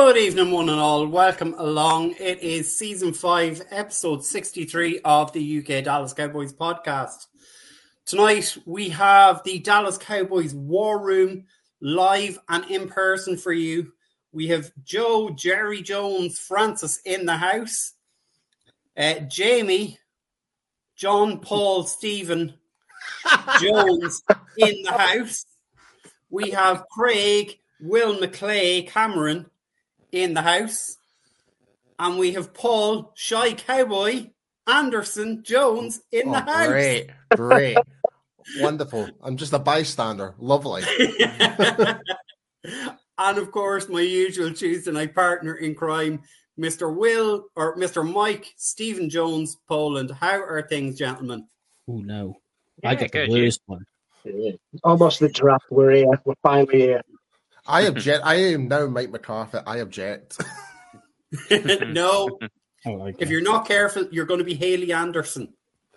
Good evening, one and all. Welcome along. It is season 5, episode 63 of the UK Dallas Cowboys podcast. Tonight, we have the Dallas Cowboys War Room live and in person for you. We have Joe, Jerry Jones, Francis in the house. Jamie, John, Paul, Stephen Jones in the house. We have Craig, Will McClay, Cameron in the house. And we have Paul, Shy Cowboy, Anderson, Jones in the house. Great. Wonderful. I'm just a bystander. Lovely. And of course, my usual Tuesday night partner in crime, Mr. Mike, Stephen Jones, Poland. How are things, gentlemen? Oh, no. Yeah, I get the worst one. Almost the draft. We're here. We're finally here. I object. I am now Mike McCarthy. I object. No. Like if you're not careful, you're going to be Haley Anderson.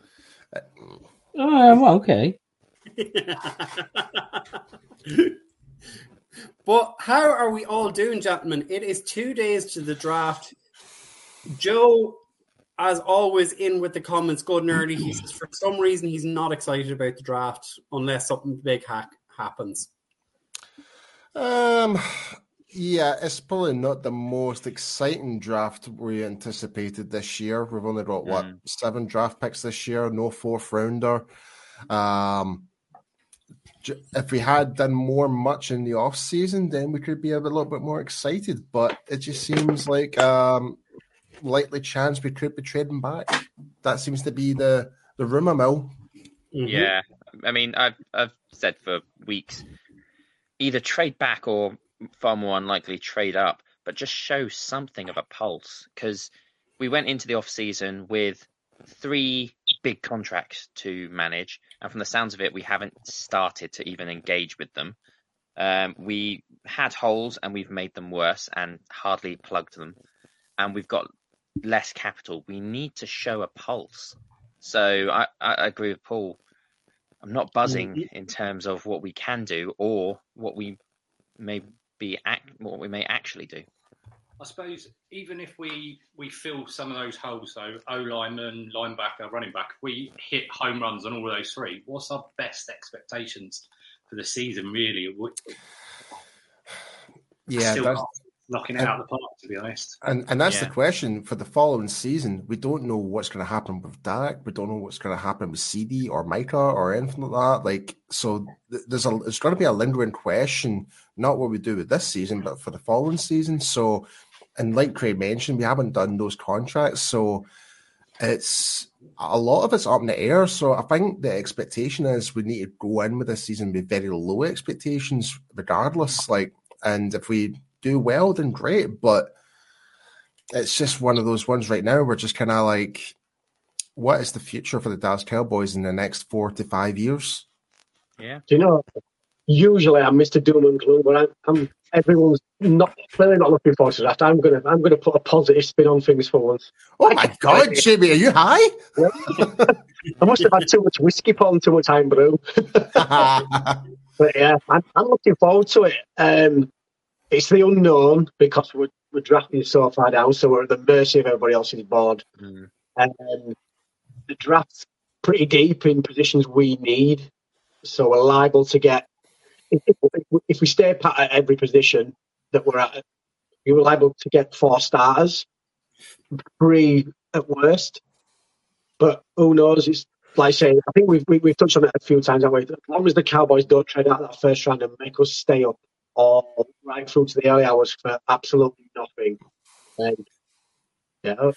Well, okay. But how are we all doing, gentlemen? It is 2 days to the draft. Joe, as always, in with the comments good and early. He says for some reason he's not excited about the draft unless something big happens. Yeah, it's probably not the most exciting draft we anticipated this year. We've only got 7 draft picks this year, no 4th rounder. If we had done much in the off season, then we could be a little bit more excited. But it just seems like likely chance we could be trading back. That seems to be the rumor mill. Mm-hmm. Yeah, I mean, I've said for weeks, either trade back or far more unlikely trade up, but just show something of a pulse, because we went into the off season with 3 big contracts to manage, and from the sounds of it, we haven't started to even engage with them. We had holes and we've made them worse and hardly plugged them, and we've got less capital. We need to show a pulse. So I agree with Paul. I'm not buzzing in terms of what we can do or what we may actually do. I suppose even if we fill some of those holes, though, O-lineman, linebacker, running back, if we hit home runs on all of those 3, what's our best expectations for the season, really? Yeah, still knocking it out of the park, to be honest. And that's the question for the following season. We don't know what's going to happen with Dak. We don't know what's going to happen with CD or Micah or anything like that. So there's going to be a lingering question, not what we do with this season, but for the following season. So, and like Craig mentioned, we haven't done those contracts, so it's a lot of it's up in the air. So I think the expectation is we need to go in with this season with very low expectations, regardless. And if we do well, then great. But it's just one of those ones right now. We're just kind of like, what is the future for the Dallas Cowboys in the next 4 to 5 years? Yeah. Do you know? Usually I'm Mr. Doom and Gloom, but everyone's clearly not looking forward to that. I'm gonna put a positive spin on things for once. Oh my God, Jimmy, are you high? Yeah. I must have had too much whiskey, Paul, and too much time brew. But yeah, I'm looking forward to it. It's the unknown because we're drafting so far down, so we're at the mercy of everybody else's board. And the draft's pretty deep in positions we need, so we're liable to get. If we stay pat at every position that we're at, we were liable to get 4 starters, 3 at worst. But who knows? It's like I say, I think we've touched on it a few times. As long as the Cowboys don't trade out that first round and make us stay up, or right through to the early hours for absolutely nothing, then yeah.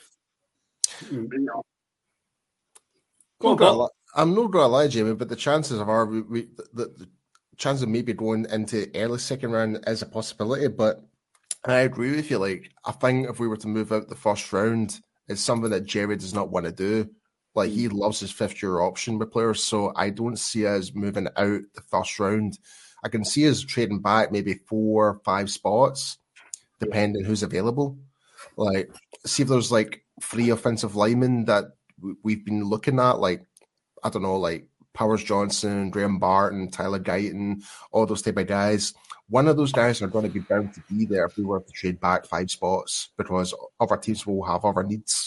I'm not going to lie, Jamie, but the chances are the chance of maybe going into early second round is a possibility. But I agree with you. I think if we were to move out the first round, it's something that Jerry does not want to do. He loves his 5th-year option with players, so I don't see us moving out the first round. I can see us trading back maybe 4 or 5 spots, depending who's available. See if there's 3 offensive linemen that we've been looking at. I don't know, Powers Johnson, Graham Barton, Tyler Guyton, all those type of guys. One of those guys are going to be bound to be there if we were to trade back 5 spots because other teams will have other needs.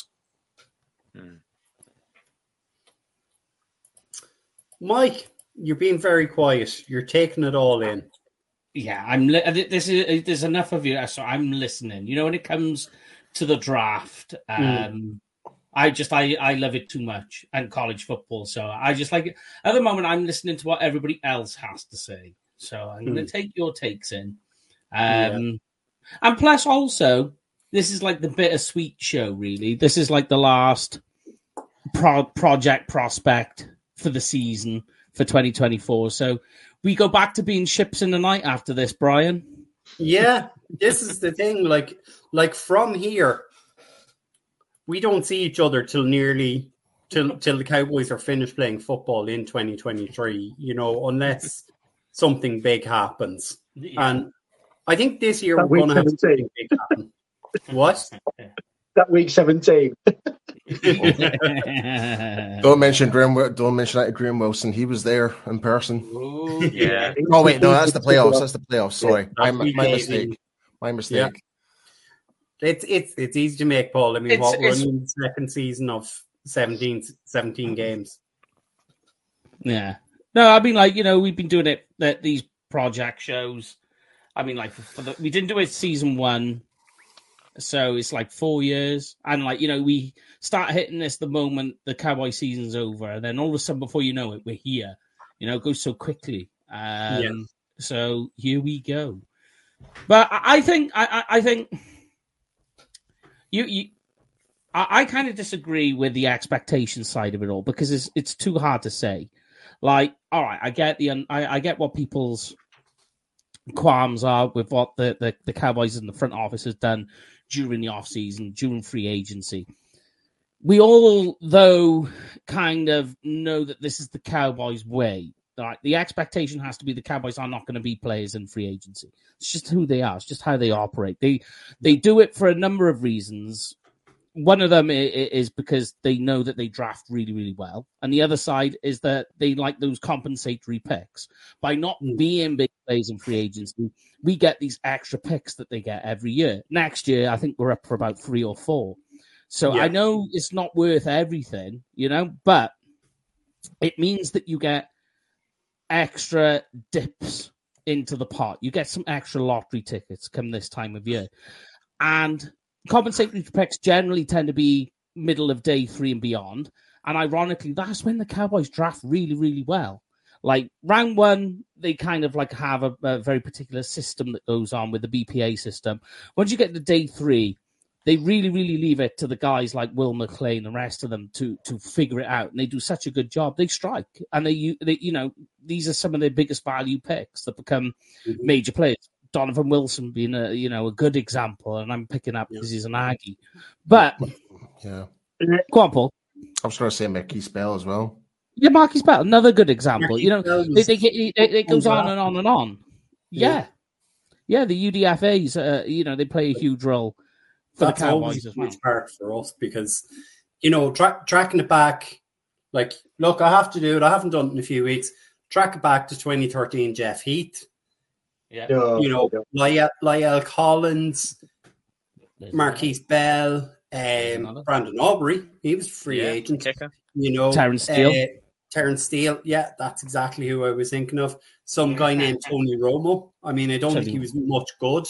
Mike, you're being very quiet. You're taking it all in. Yeah, there's enough of you, so I'm listening. You know, when it comes to the draft, I love it too much, and college football. So I just like it. At the moment, I'm listening to what everybody else has to say. So I'm going to take your takes in. And plus, also, this is like the bittersweet show, really. This is like the last project prospect for the season for 2024. So we go back to being ships in the night after this, Brian. Yeah, this is the thing. Like from here, we don't see each other till the Cowboys are finished playing football in 2023. You know, unless something big happens. Yeah. And I think this year we're going to have something big happen. What? That week 17. Don't mention that to Graham Wilson. He was there in person. Ooh, yeah. Oh wait, no, that's the playoffs. That's the playoffs. Sorry, my mistake. My mistake. Yeah. It's easy to make, Paul. I mean, we're in the second season of 17 games. Yeah. No, I mean, like, you know, we've been doing it, these project shows. I mean, like, we didn't do it season 1. So it's like 4 years. And like, you know, we start hitting this the moment the Cowboy season's over. And then all of a sudden, before you know it, we're here. You know, it goes so quickly. So here we go. But I think I kind of disagree with the expectation side of it all because it's too hard to say. Like, all right, I get what people's qualms are with what the Cowboys in the front office has done during the offseason, during free agency. We all, though, kind of know that this is the Cowboys' way. Right? The expectation has to be the Cowboys are not going to be players in free agency. It's just who they are. It's just how they operate. They do it for a number of reasons. One of them is because they know that they draft really, really well. And the other side is that they like those compensatory picks. By not being big players in free agency, we get these extra picks that they get every year. Next year, I think we're up for about 3 or 4. So I know it's not worth everything, you know, but it means that you get extra dips into the pot. You get some extra lottery tickets come this time of year. And compensatory picks generally tend to be middle of day 3 and beyond. And ironically, that's when the Cowboys draft really, really well. Like round 1, they kind of like have a very particular system that goes on with the BPA system. Once you get to day 3, they really, really leave it to the guys like Will McClay and the rest of them to figure it out. And they do such a good job. They strike. And they you know, these are some of their biggest value picks that become major players. Donovan Wilson being a good example, and I'm picking up because he's an Aggie. But go on, Paul. I was going to say Marquise Bell as well. Yeah, Marquise Bell, another good example. Marquise, you know, it goes on and on and on. Yeah, the UDFAs, you know, they play a huge role for the Cowboys as well. Huge part for us because, you know, tracking it back. Like, look, I have to do it. I haven't done it in a few weeks. Track it back to 2013, Jeff Heath. Yeah, you know, Lyle Collins, Marquise Bell, Brandon Aubrey. He was free agent. Kicker. You know, Terrence Steele. Terrence Steele. Yeah, that's exactly who I was thinking of. Some guy named Tony Romo. I mean, I don't think he was much good,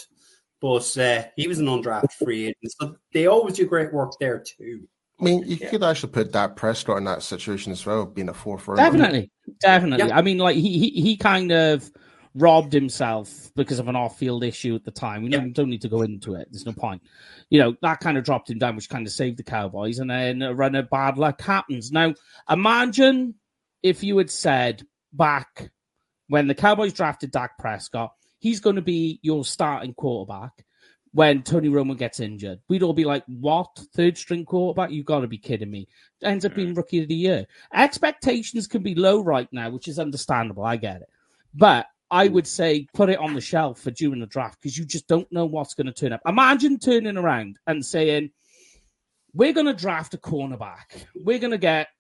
but he was an undrafted free agent. So they always do great work there too. I mean, you could actually put Dak Prescott in that situation as well, being a 4th round. Definitely. Yeah. I mean, like he kind of robbed himself because of an off-field issue at the time. We don't need to go into it. There's no point. You know, that kind of dropped him down, which kind of saved the Cowboys, and then a run of bad luck happens. Now, imagine if you had said back when the Cowboys drafted Dak Prescott, he's going to be your starting quarterback when Tony Romo gets injured. We'd all be like, what? 3rd-string quarterback? You've got to be kidding me. Ends up being Rookie of the Year. Expectations can be low right now, which is understandable. I get it. But I would say put it on the shelf for during the draft because you just don't know what's going to turn up. Imagine turning around and saying, we're going to draft a cornerback. We're going to get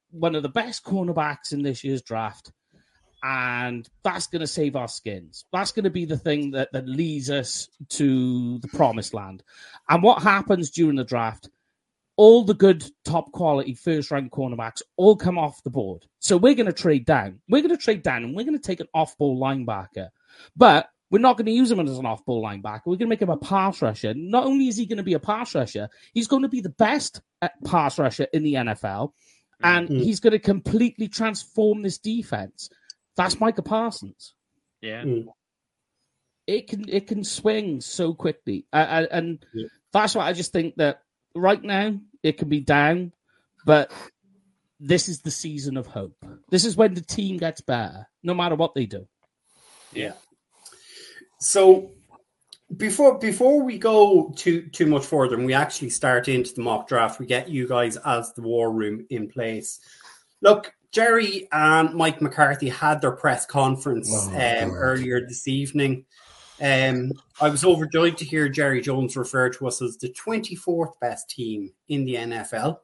one of the best cornerbacks in this year's draft. And that's going to save our skins. That's going to be the thing that leads us to the promised land. And what happens during the draft, all the good, top quality first-round cornerbacks all come off the board. So we're going to trade down. We're going to trade down, and we're going to take an off-ball linebacker. But we're not going to use him as an off-ball linebacker. We're going to make him a pass rusher. Not only is he going to be a pass rusher, he's going to be the best pass rusher in the NFL, and he's going to completely transform this defense. That's Micah Parsons. Yeah. It can swing so quickly. And that's why I just think that right now it can be down, but this is the season of hope. This is when the team gets better, no matter what they do. Yeah. So before we go too much further and we actually start into the mock draft, we get you guys as the war room in place. Look, Jerry and Mike McCarthy had their press conference earlier this evening. I was overjoyed to hear Jerry Jones refer to us as the 24th best team in the NFL.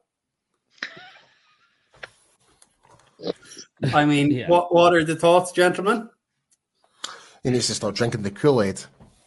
I mean, what are the thoughts, gentlemen? He needs to start drinking the Kool-Aid.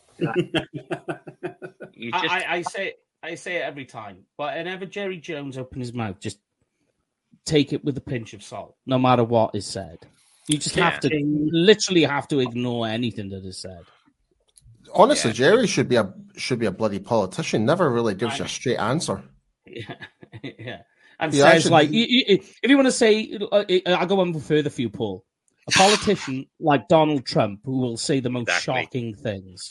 I say it every time, but whenever Jerry Jones opens his mouth, just take it with a pinch of salt, no matter what is said. You just literally have to ignore anything that is said. Honestly, Jerry should be a bloody politician. Never really gives you a straight answer. Yeah. And says if you want to say, I'll go on further for you, Paul. A politician like Donald Trump who will say the most shocking things.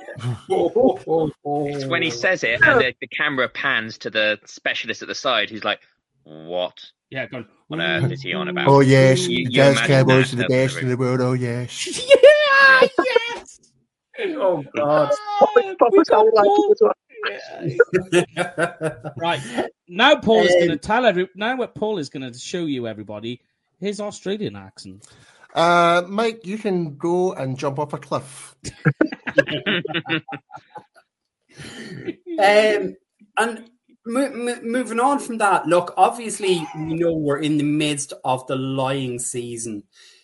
It's when he says it and the camera pans to the specialist at the side who's like, what? Yeah, going, on earth is he on about? Oh, yes. Dallas Cowboys are the best in the world. Oh, yes. Yeah, yes. Oh, God. Right. Now Paul is going to tell now what Paul is going to show you, everybody, his Australian accent. Mike, you can go and jump off a cliff. And moving on from that, look, obviously we know we're in the midst of the lying season.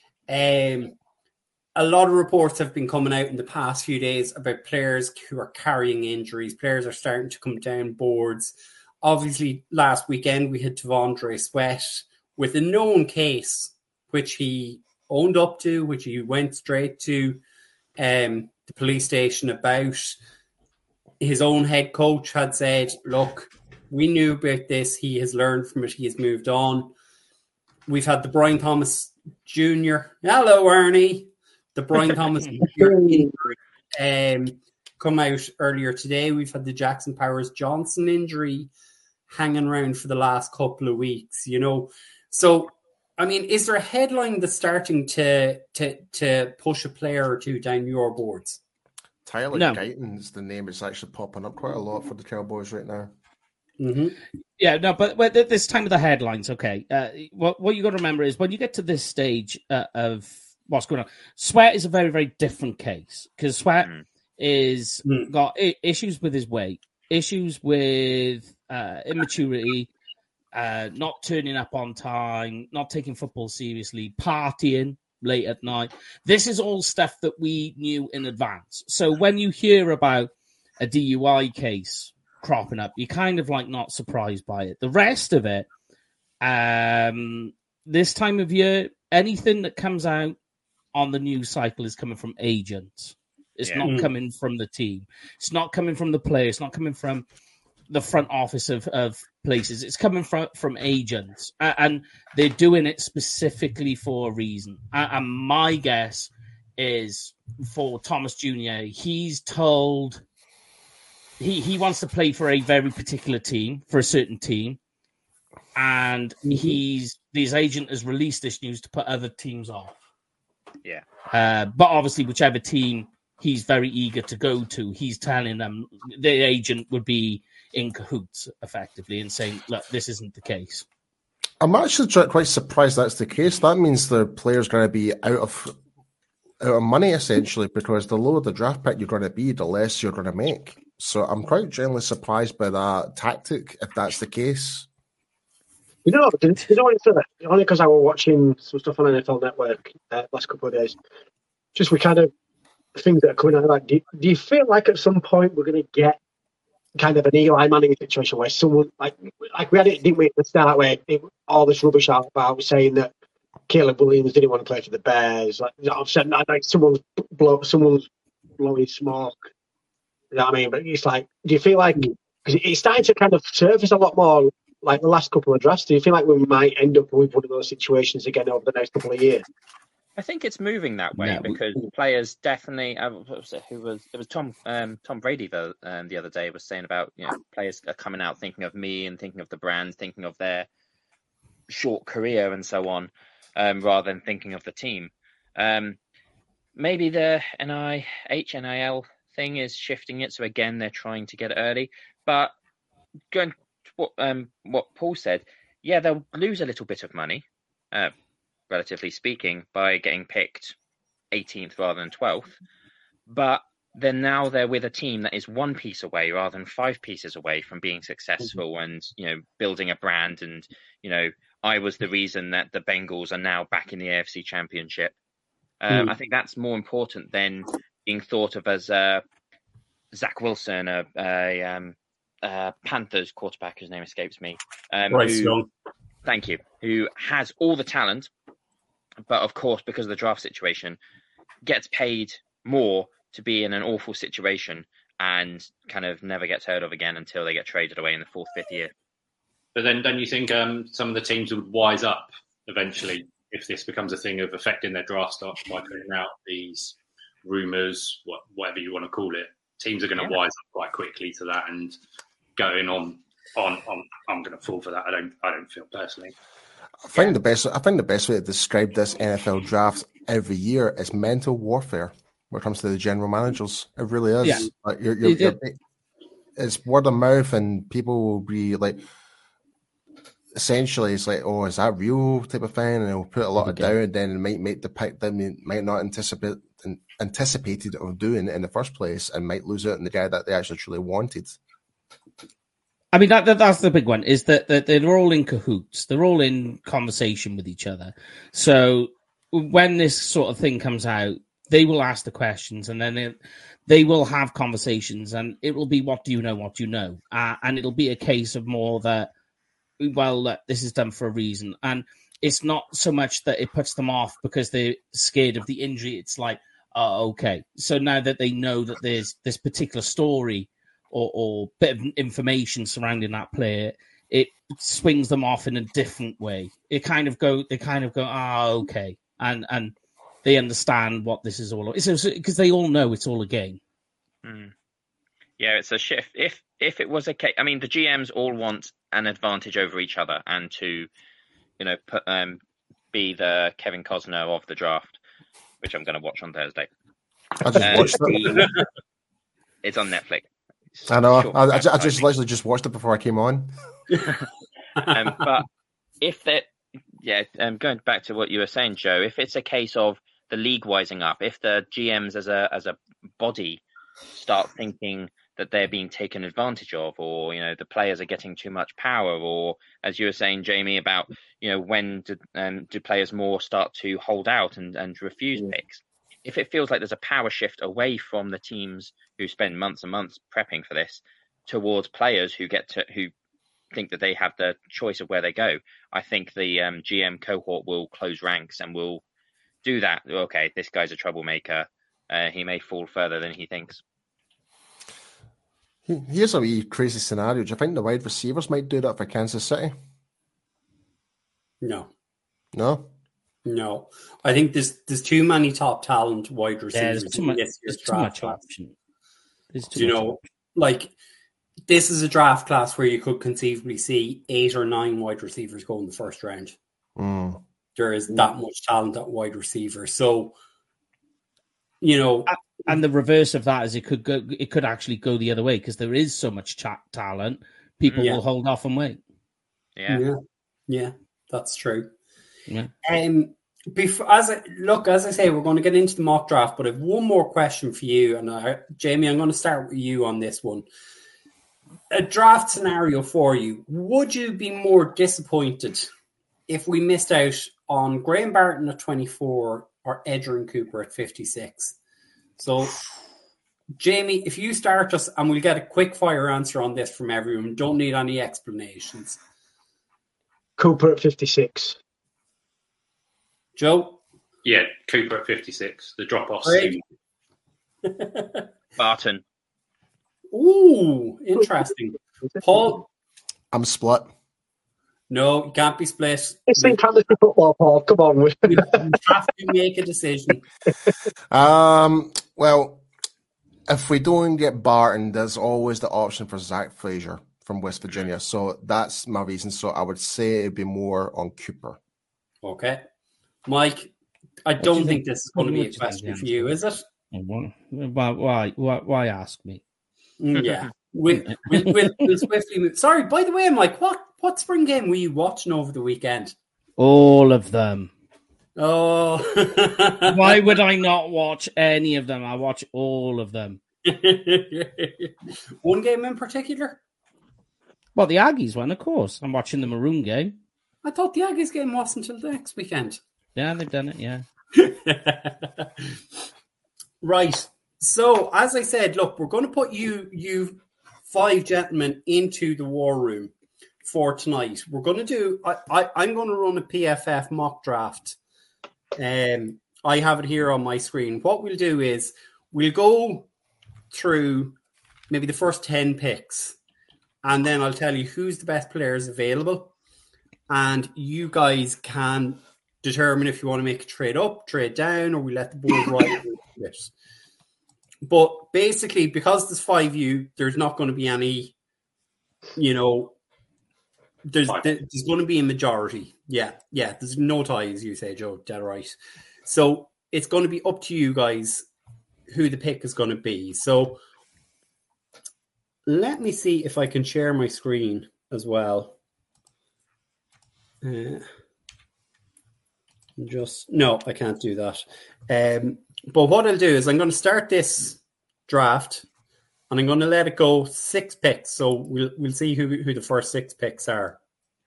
A lot of reports have been coming out in the past few days about players who are carrying injuries. Players are starting to come down boards. Obviously, last weekend we had T'Vondre Sweat with a known case, which he owned up to, which he went straight to the police station about. His own head coach had said, look, we knew about this. He has learned from it. He has moved on. We've had the Brian Thomas Jr. Hello, Ernie. The Brian Thomas Jr. injury come out earlier today. We've had the Jackson Powers Johnson injury hanging around for the last couple of weeks, you know. So, I mean, is there a headline that's starting to push a player or two down your boards? Tyler Guyton is the name that's actually popping up quite a lot for the Cowboys right now. Mm-hmm. Yeah, no, but this time of the headlines, okay. What you got to remember is when you get to this stage of what's going on, Sweat is a very, very different case because Sweat is got issues with his weight, issues with immaturity, not turning up on time, not taking football seriously, partying late at night. This is all stuff that we knew in advance. So when you hear about a DUI case cropping up, you're kind of like not surprised by it. The rest of it, this time of year, anything that comes out on the news cycle is coming from agents. It's not coming from the team. It's not coming from the players. It's not coming from the front office of places. It's coming from agents. And they're doing it specifically for a reason. And my guess is for Thomas Jr., he's told he wants to play for a very particular team, for a certain team. And his agent has released this news to put other teams off. Yeah. But obviously, whichever team he's very eager to go to, he's telling them the agent would be in cahoots, effectively, and saying, look, this isn't the case. I'm actually quite surprised that's the case. That means the player's going to be out of money, essentially, because the lower the draft pick you're going to be, the less you're going to make. So I'm quite genuinely surprised by that tactic, if that's the case. You know what it's only because I was watching some stuff on NFL Network last couple of days. Just we kind of things that are coming out. Like, do you feel like at some point we're going to get kind of an Eli Manning situation where someone like we had it, didn't we, at the start, where all this rubbish out about saying that Caleb Williams didn't want to play for the Bears. Like, I've said like someone's blowing smoke. You know what I mean? But it's like, do you feel like because it's starting to kind of surface a lot more? Like the last couple of drafts, do you feel like we might end up with one of those situations again over the next couple of years? I think it's moving that way because players definitely. What was it? It was Tom Brady the other day was saying about players are coming out thinking of me and thinking of the brand, thinking of their short career and so on, rather than thinking of the team. Maybe the NIL thing is shifting it, so again they're trying to get it early. But going to what Paul said, yeah, they'll lose a little bit of money. Relatively speaking, by getting picked 18th rather than 12th. But then now they're with a team that is one piece away rather than 5 pieces away from being successful and, building a brand. And, I was the reason that the Bengals are now back in the AFC Championship. I think that's more important than being thought of as Zach Wilson, a Panthers quarterback, whose name escapes me. Bryce Young. Thank you. Who has all the talent, but of course, because of the draft situation, gets paid more to be in an awful situation and kind of never gets heard of again until they get traded away in the 4th, 5th year. But then don't you think some of the teams would wise up eventually if this becomes a thing of affecting their draft stock by putting out these rumours, whatever you want to call it? Teams are going to wise up quite quickly to that and going on. I'm going to fall for that. I don't feel personally. I think the best way to describe this NFL draft every year is mental warfare when it comes to the general managers. It really is. Yeah. Like it's word of mouth, and people will be like, essentially, it's like, oh, is that real type of thing? And they'll put a lot of doubt, and then it might make the pick that they might not anticipated of doing it in the first place, and might lose out on the guy that they actually truly wanted. I mean, that's the big one, is that they're all in cahoots. They're all in conversation with each other. So when this sort of thing comes out, they will ask the questions, and then they will have conversations, and it will be, what do you know? And it'll be a case of more that, well, this is done for a reason. And it's not so much that it puts them off because they're scared of the injury. It's like, oh, okay. So now that they know that there's this particular story or bit of information surrounding that player, it swings them off in a different way. They kind of go, okay. And they understand what this is all about. Because they all know it's all a game. Yeah, it's a shift. If it was a case, I mean, the GMs all want an advantage over each other and to, be the Kevin Costner of the draft, which I'm going to watch on Thursday. I just watched it. It's on Netflix. I know. I just literally just watched it before I came on. But if that, going back to what you were saying, Joe, if it's a case of the league wising up, if the GMs as a body start thinking that they're being taken advantage of, or the players are getting too much power, or as you were saying, Jamie, about when do players more start to hold out and refuse picks. If it feels like there's a power shift away from the teams who spend months and months prepping for this towards players who think that they have the choice of where they go, I think the GM cohort will close ranks and will do that. Okay, this guy's a troublemaker. He may fall further than he thinks. Here's a wee crazy scenario. Do you think the wide receivers might do that for Kansas City? No. I think there's too many top talent wide receivers. There's too much option. Like, this is a draft class where you could conceivably see 8 or 9 wide receivers go in the first round. There is that much talent at wide receiver. So, and the reverse of that is it could actually go the other way because there is so much talent. People will hold off and wait. Yeah, that's true. Yeah. As I say, we're going to get into the mock draft, but I have one more question for you, and Jamie, I'm going to start with you on this one. a draft scenario for you. Would you be more disappointed if we missed out on Graham Barton at 24 or Edgerrin Cooper at 56? So, Jamie, if you start us, and we'll get a quick fire answer on this from everyone, don't need any explanations. Cooper at 56. Joe? Yeah, Cooper at 56. The drop-off. Great. Barton. Ooh, interesting. Paul? I'm split. No, you can't be split. It's in fantasy football, Paul. Come on. We have to make a decision. Well, if we don't get Barton, there's always the option for Zach Frazier from West Virginia. So that's my reason. So I would say it'd be more on Cooper. Okay. Mike, I don't think this is going to be a question for you, is it? Why ask me? Yeah. We'll swiftly move. Sorry, by the way, Mike, what spring game were you watching over the weekend? All of them. Oh. Why would I not watch any of them? I watch all of them. One game in particular? Well, the Aggies one, of course. I'm watching the Maroon game. I thought the Aggies game wasn't until next weekend. Yeah, they've done it, yeah. Right. So, as I said, look, we're going to put you five gentlemen into the war room for tonight. We're going to do, I'm going to run a PFF mock draft. I have it here on my screen. What we'll do is we'll go through maybe the first 10 picks, and then I'll tell you who's the best players available. And you guys can determine if you want to make a trade up, trade down, or we let the board ride it. But basically, because there's 5 of you, there's not going to be any, there's going to be a majority. Yeah. There's no ties, you say, Joe. Dead right. So it's going to be up to you guys who the pick is going to be. So let me see if I can share my screen as well. No, I can't do that. But what I'll do is I'm going to start this draft, and I'm going to let it go 6 picks. So we'll see who the first 6 picks are.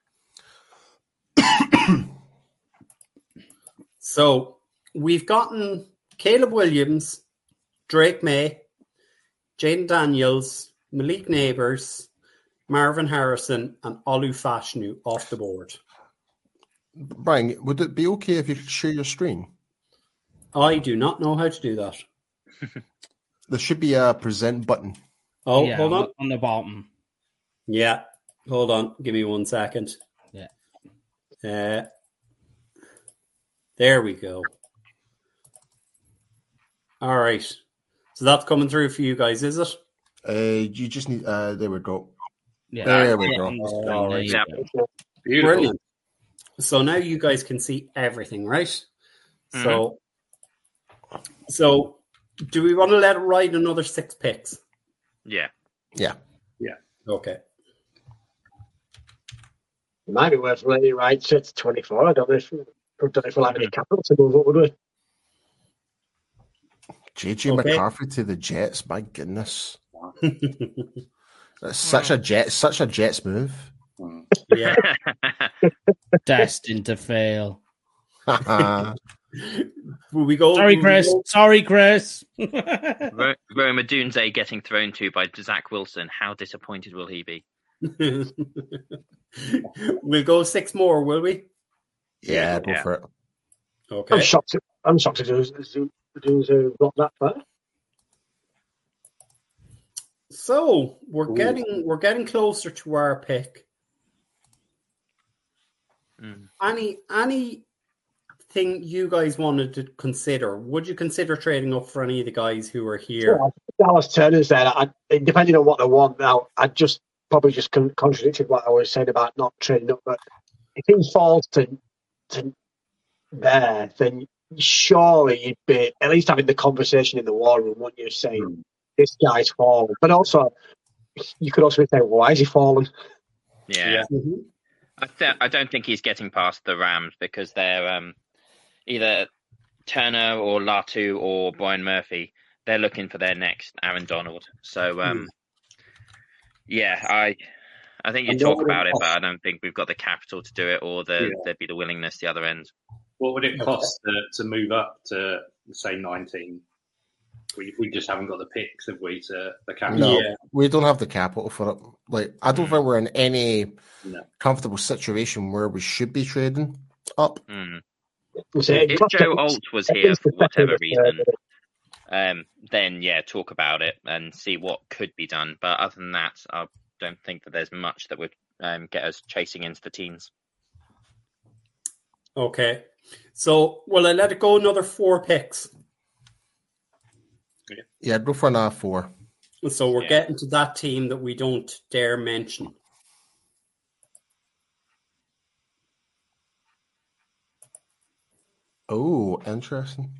So we've gotten Caleb Williams, Drake May, Jaden Daniels, Malik Neighbours, Marvin Harrison, and Olu Fashanu off the board. Brian, would it be okay if you could share your screen? I do not know how to do that. There should be a present button. Oh, yeah, hold on. On the bottom. Yeah. Hold on. Give me 1 second. Yeah. There we go. All right. So that's coming through for you guys, is it? You just need... there we go. Yeah. There we go. All right. Yeah. Brilliant. So now you guys can see everything, right? Mm-hmm. So do we want to let it ride another 6 picks? Yeah. Okay. It might be worth letting it ride to 24. I don't know if we'll have any capital to move up, would we? JJ McCarthy to the Jets. My goodness. That's such a Jets move. Yeah. Destined to fail. Will we go? Sorry, Chris. Rome Odunze getting thrown to by Zach Wilson. How disappointed will he be? We'll go 6 more, will we? Yeah, go for it. Okay. I'm shocked to do got that far. So we're getting closer to our pick. Anything you guys wanted to consider? Would you consider trading up for any of the guys who are here? Yeah, Dallas Turner's there. Depending on what they want now, I just probably contradicted what I was saying about not trading up. But if he falls to there, then surely you'd be at least having the conversation in the war room, wouldn't you? Saying this guy's fallen, but also you could also say, why is he fallen? Yeah. Mm-hmm. I don't think he's getting past the Rams because they're either Turner or Latu or Brian Murphy. They're looking for their next Aaron Donald. So Yeah, I think you And talk what would it about it, but cost? I don't think we've got the capital to do it, or there'd be the willingness the other end. What would it cost to move up to, say, 19? We just haven't got the picks, have we, to the capital? No, we don't have the capital for it. Like, I don't think we're in any No. comfortable situation where we should be trading up. If Joe Alt was here for whatever reason, then yeah, talk about it and see what could be done. But other than that, I don't think that there's much that would get us chasing into the teens. Okay. So, will I let it go another 4 picks? Yeah, go for another 4. So we're getting to that team that we don't dare mention. Oh, interesting.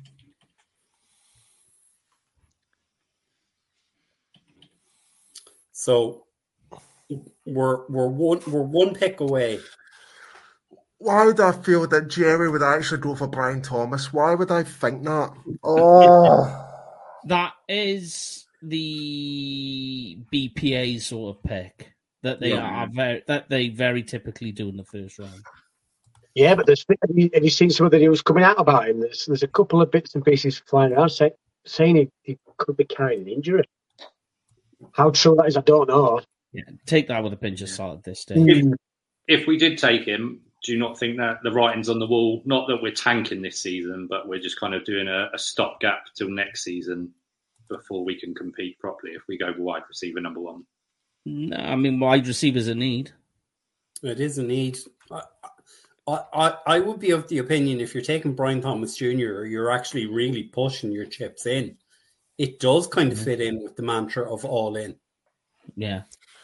So we're one pick away. Why would I feel that Jerry would actually go for Brian Thomas? Why would I think that? Oh, That is the BPA sort of pick that they very typically do in the first round. Yeah, but have you seen some of the news coming out about him? There's a couple of bits and pieces flying around saying he could be carrying an injury. How true that is, I don't know. Yeah, take that with a pinch of salt at this stage. If we did take him, do you not think that the writing's on the wall? Not that we're tanking this season, but we're just kind of doing a stopgap till next season before we can compete properly if we go wide receiver number 1. No, I mean, wide receivers a need. It is a need. I would be of the opinion if you're taking Brian Thomas Jr., you're actually really pushing your chips in. It does kind of fit in with the mantra of all in. Yeah.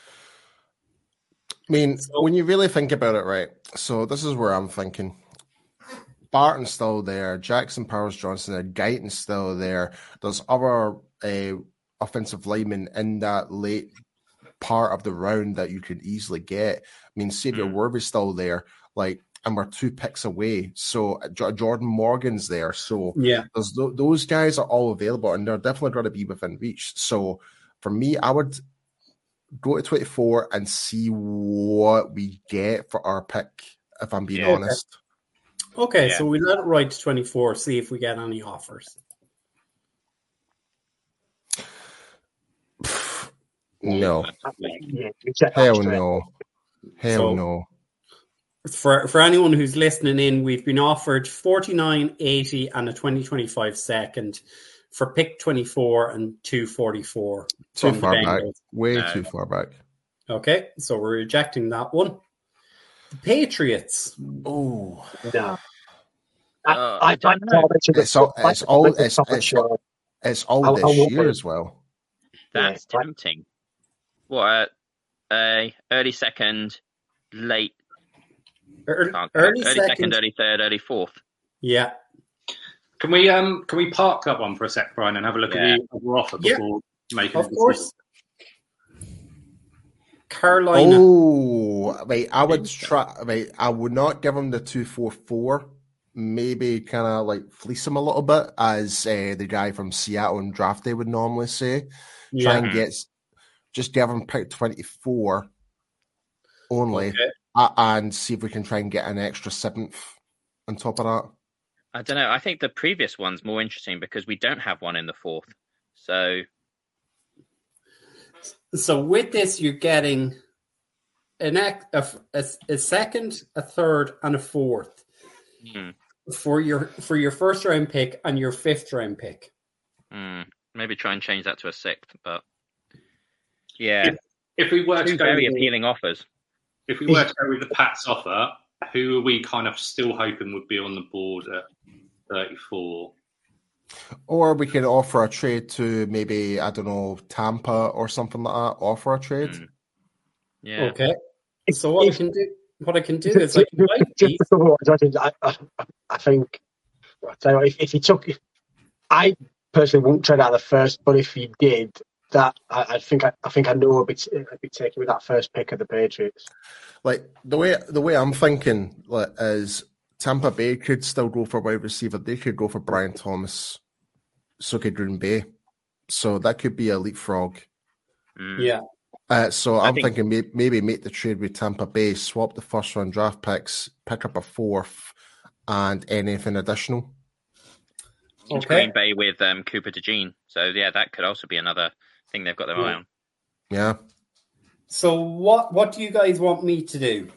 I mean, when you really think about it, right? So this is where I'm thinking. Barton's still there. Jackson Powers Johnson there. Guyton's still there. There's other offensive linemen in that late part of the round that you could easily get. I mean, Xavier Worthy's still there. Like, and we're 2 picks away. So Jordan Morgan's there. So there's those guys are all available, and they're definitely going to be within reach. So for me, I would go to 24 and see what we get for our pick, if I'm being honest. Okay, so we let it ride to 24, see if we get any offers. No. Hell no. Hell no. For anyone who's listening in, we've been offered 49, 80 and a 2025 second for pick 24 and 244. Too far back. Way too far back. Okay, so we're rejecting that one. The Patriots. Oh. No. It's all this year as well. That's tempting. What? Early second, late. Early second, early third, early fourth. Yeah. Can we park that one for a sec, Brian, and have a look at the other offer before making of course. Carolina. Oh, wait, I would try. Wait, I would not give him the 244. Maybe kind of like fleece him a little bit, as the guy from Seattle on draft day would normally say. Try and just give him pick 24 only, and see if we can try and get an extra 7th on top of that. I don't know. I think the previous one's more interesting because we don't have one in the 4th. So with this, you're getting a second, a third, and a 4th for your first round pick and your 5th round pick. Maybe try and change that to a 6th, but yeah. If we were to go very appealing offers. If we were to go with the Pats offer, who are we kind of still hoping would be on the board at 34? Or we could offer a trade to maybe, I don't know, Tampa or something like that. Offer a trade. Yeah. Okay. So what I can do is I think if he took, I personally wouldn't trade out the first, but if he did, that I think I know I'd be taking with that first pick of the Patriots. Like the way I'm thinking is Tampa Bay could still go for wide receiver. They could go for Brian Thomas. So could Green Bay. So that could be a leapfrog. Yeah. So I I'm think- thinking maybe make the trade with Tampa Bay, swap the first round draft picks, pick up a fourth, and anything additional. It's Okay. Green Bay with Cooper DeJean. So yeah, that could also be another thing they've got their eye on. Yeah. So what do you guys want me to do?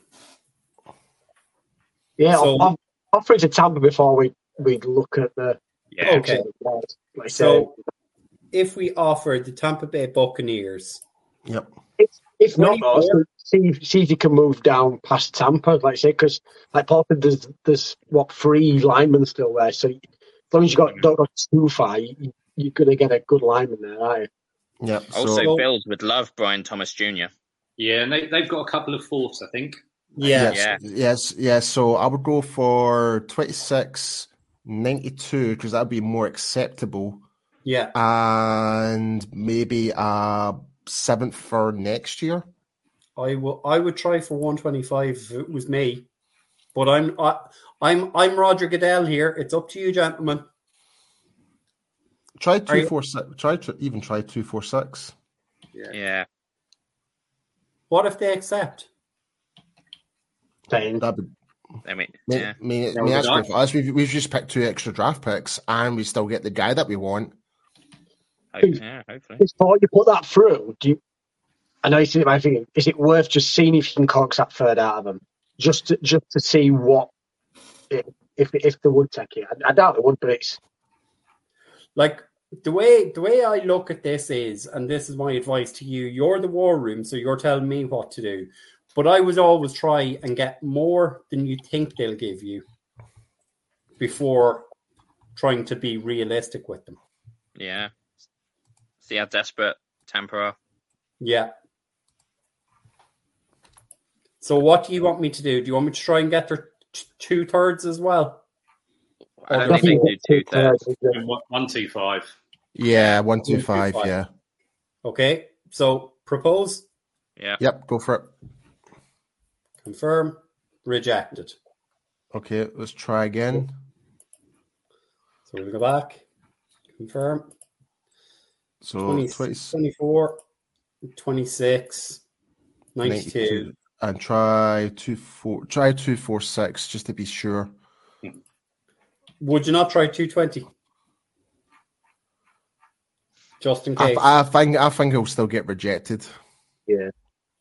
Yeah, So- I'll offer it to Tampa before we look at the. Yeah. Okay. Like I So if we offer the Tampa Bay Buccaneers, Yep. if not, 24. see if you can move down past Tampa, like I say, because like Paul said, there's what 3 linemen still there. So as long as don't go too far, you're going to get a good lineman there, aren't you? Yep. Also, So Bills would love Brian Thomas Jr. Yeah, and they've got a couple of fourths, I think. yes. So I would go for 26.92 because that'd be more acceptable, yeah, and maybe a 7th for next year. I would try for 125 if it was me, but I'm Roger Goodell here. It's up to you, gentlemen. Try Are you- 246. Try 246. Yeah. What if they accept? Saying, That'd be. I mean, May, yeah. may, Roll may the that's good dice. for us. We've just picked 2 extra draft picks, and we still get the guy that we want. Yeah, hopefully. before you put that through, I know you see my thinking. Is it worth just seeing if you can coax that third out of them, just to see what if they would take it? I doubt they would, but it's Like the way I look at this is, and this is my advice to you. You're the war room, so you're telling me what to do. But I would always try and get more than you think they'll give you before trying to be realistic with them. Yeah. See how desperate Tampa are. Yeah. So what do you want me to do? Do you want me to try and get their 2/3 as well? I don't think they do 2/3. 125. Yeah, 125. 125. Yeah. Okay. So propose, Yeah. Yep. Go for it. confirm, rejected. Okay, let's try again. So we'll go back, confirm. So 20, 24, 26, 92. and try 246 just to be sure. Would you not try 220? Just in case. I think he'll still get rejected. yeah.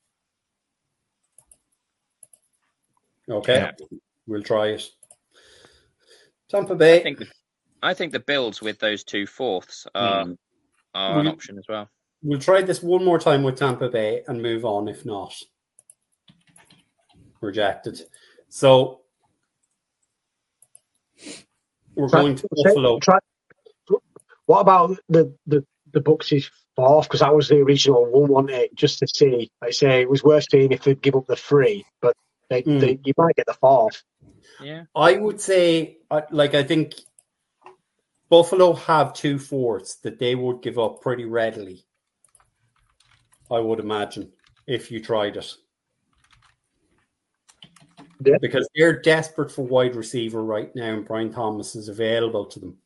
Okay. Yeah. We'll try it. Tampa Bay. I think the Bills with those 2/4 are an Will- option as well. We'll try this one more time with Tampa Bay and move on if not. Rejected. So we're going to Buffalo. What about the Bucks' fourth? Because that was the original 118. Just to see, like I say, it was worth seeing if they'd give up the 3, but you might get the 4th. Yeah. I would say, I think Buffalo have 2/4 that they would give up pretty readily. I would imagine if you tried it. Yeah. Because they're desperate for wide receiver right now, and Brian Thomas is available to them.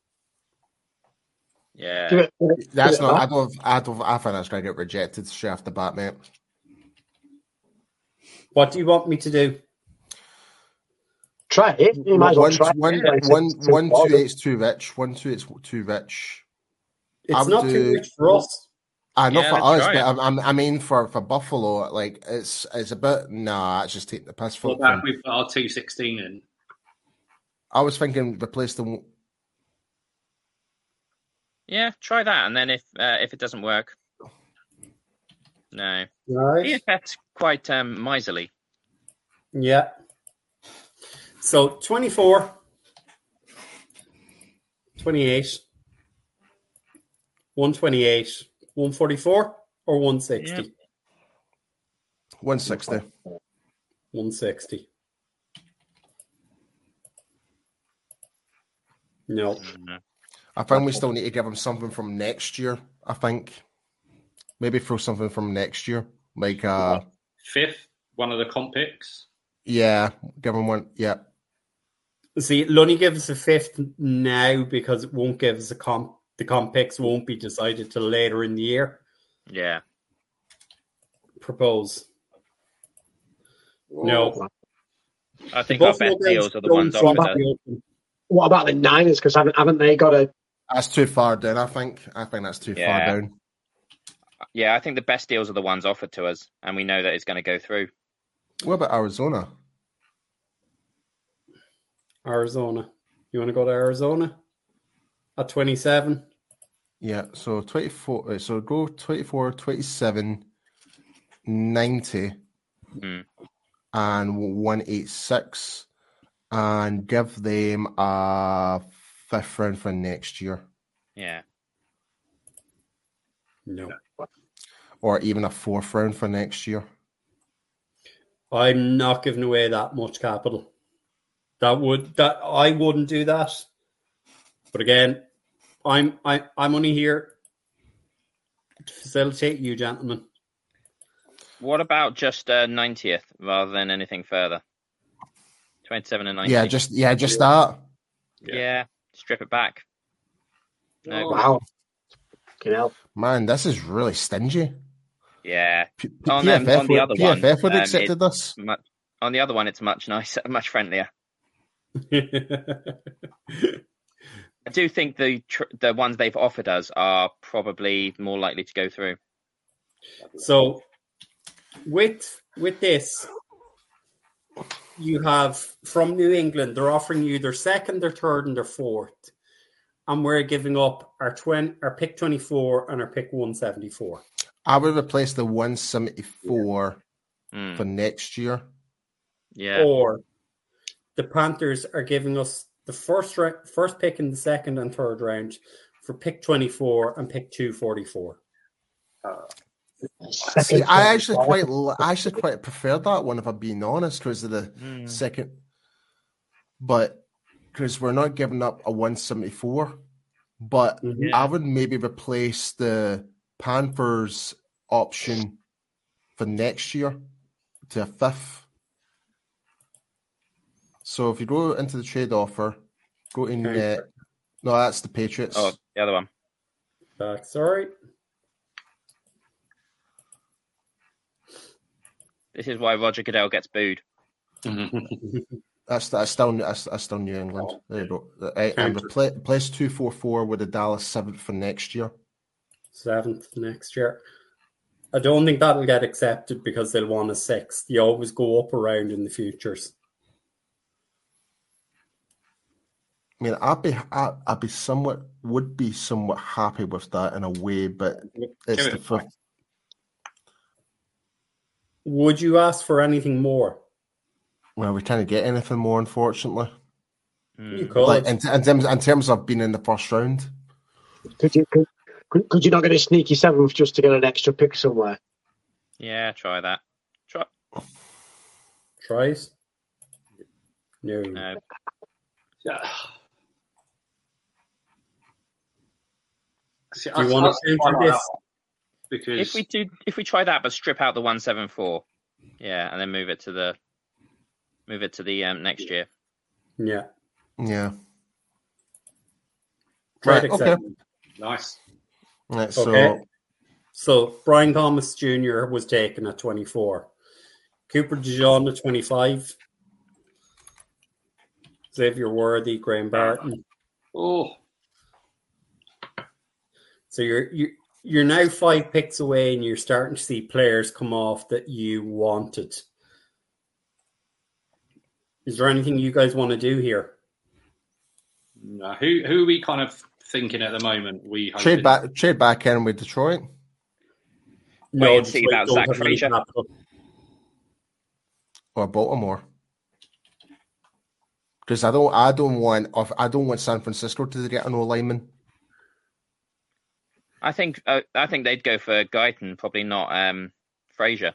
Yeah. That's not. I think that's going to get rejected straight off the bat, mate. What do you want me to do? Try it. You might as well try it. 128's too rich. 128's too rich. It's not too rich for us. Not Yeah, for let's us, try but I mean for Buffalo, like it's a bit. Nah, it's just take the piss What for about them. we've got our 216 in? I was thinking replace them. Yeah, try that, and then if it doesn't work, no. Right. That's quite miserly. Yeah. So 24, 28, 128, 144, or 160? 160. 160. No. I think we still need to give him something from next year. I think maybe throw something from next year, like 5th, one of the comp picks. yeah, give him one. Yeah, See, it'll only give us a 5th now because it won't give us a comp. The comp picks won't be decided till later in the year. Yeah. propose? No. I think our best deals are the ones offered us. What about the Niners? Because haven't they got a... That's too far down, I think. I think that's too far down. Yeah, I think the best deals are the ones offered to us, and we know that it's going to go through. What about Arizona? Arizona. You want to go to Arizona? At 27? Yeah, so 24. So go 24, 27, 90, and 186, and give them a 5th round for next year. Yeah. No. Or even a 4th round for next year. I'm not giving away that much capital. I wouldn't do that. But again, I'm only here to facilitate you, gentlemen. What about just 90th rather than anything further? 27 and 90. Yeah, just that. Yeah, strip it back. No. Wow. Man, this is really stingy. Yeah. On the PFF other one, would have accepted this. On the other one, it's much nicer, much friendlier. I do think the ones they've offered us are probably more likely to go through. So, with this, you have from New England, they're offering you their 2nd, their 3rd, and their 4th, and we're giving up our pick 24 and our pick 174. I would replace the 174 for next year. Yeah. Or the Panthers are giving us the first pick in the 2nd and 3rd round for pick 24 and pick 244. See, I actually quite prefer that one, if I'm being honest, because of the second. But because we're not giving up a 174, but I would maybe replace the Panthers option for next year to a 5th. So if you go into the trade offer, go in net. No, that's the Patriots. Oh, the other one. Sorry. This is why Roger Goodell gets booed. That's still New England. There you go. And replace 244 with the Dallas 7th for next year. 7th next year. I don't think that'll get accepted because they'll want a 6th. You always go up around in the futures. I mean, would be somewhat happy with that in a way, but it's the 5th. Would you ask for anything more? Well, we can't get anything more, unfortunately. You could. Like, in terms of being in the 1st round. Could you not get a sneaky 7th just to get an extra pick somewhere? Yeah, try that. Tries? No. Yeah. See, Do you want to do this? Because if we try that, but strip out the 174, and then move it to the next year. Yeah. Right. Okay. Nice. Right, so Brian Thomas Jr. was taken at 24. Cooper DeJean at 25. Xavier Worthy, Graham Barton. Oh. So you're now 5 picks away, and you're starting to see players come off that you wanted. Is there anything you guys want to do here? No. Who are we kind of thinking at the moment? Trade back in with Detroit. No, and see about Zach Frazier or Baltimore. Because I don't want San Francisco to get an O-lineman. I think they'd go for Guyton, probably not Frazier.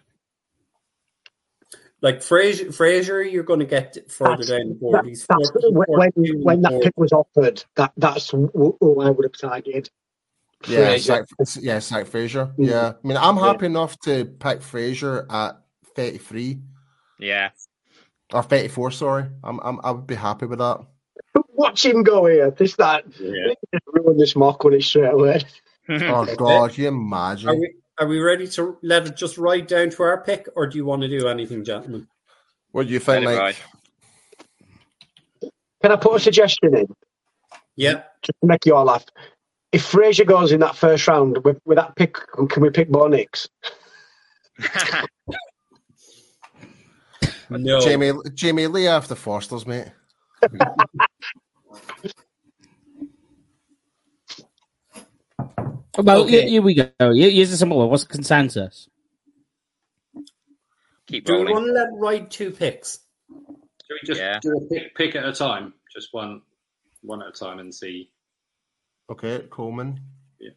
Like Frazier, you're going to get further down the board. When that pick was offered, that's who I would have targeted. Yeah, Zach Frazier. Yeah, I mean, I'm happy enough to pick Frazier at 33. Yeah, or 34. Sorry, I would be happy with that. Watch him go here. Ruin this mock with it straight away. Oh God, can you imagine? Are we ready to let it just ride down to our pick, or do you want to do anything, gentlemen? What do you think, Let it Mike? Can I put a suggestion in? Yeah. Just to make you all laugh. If Fraser goes in that first round with that pick, can we pick Bo Nix? No. Jamie, lay off the Forsters, mate. Well, Okay. here we go. Here's a simple one. What's the consensus? Keep Do we rolling. want to let ride 2 picks? Should we just Yeah. do a pick at a time? Just one at a time and see. Okay, Coleman. Yeah.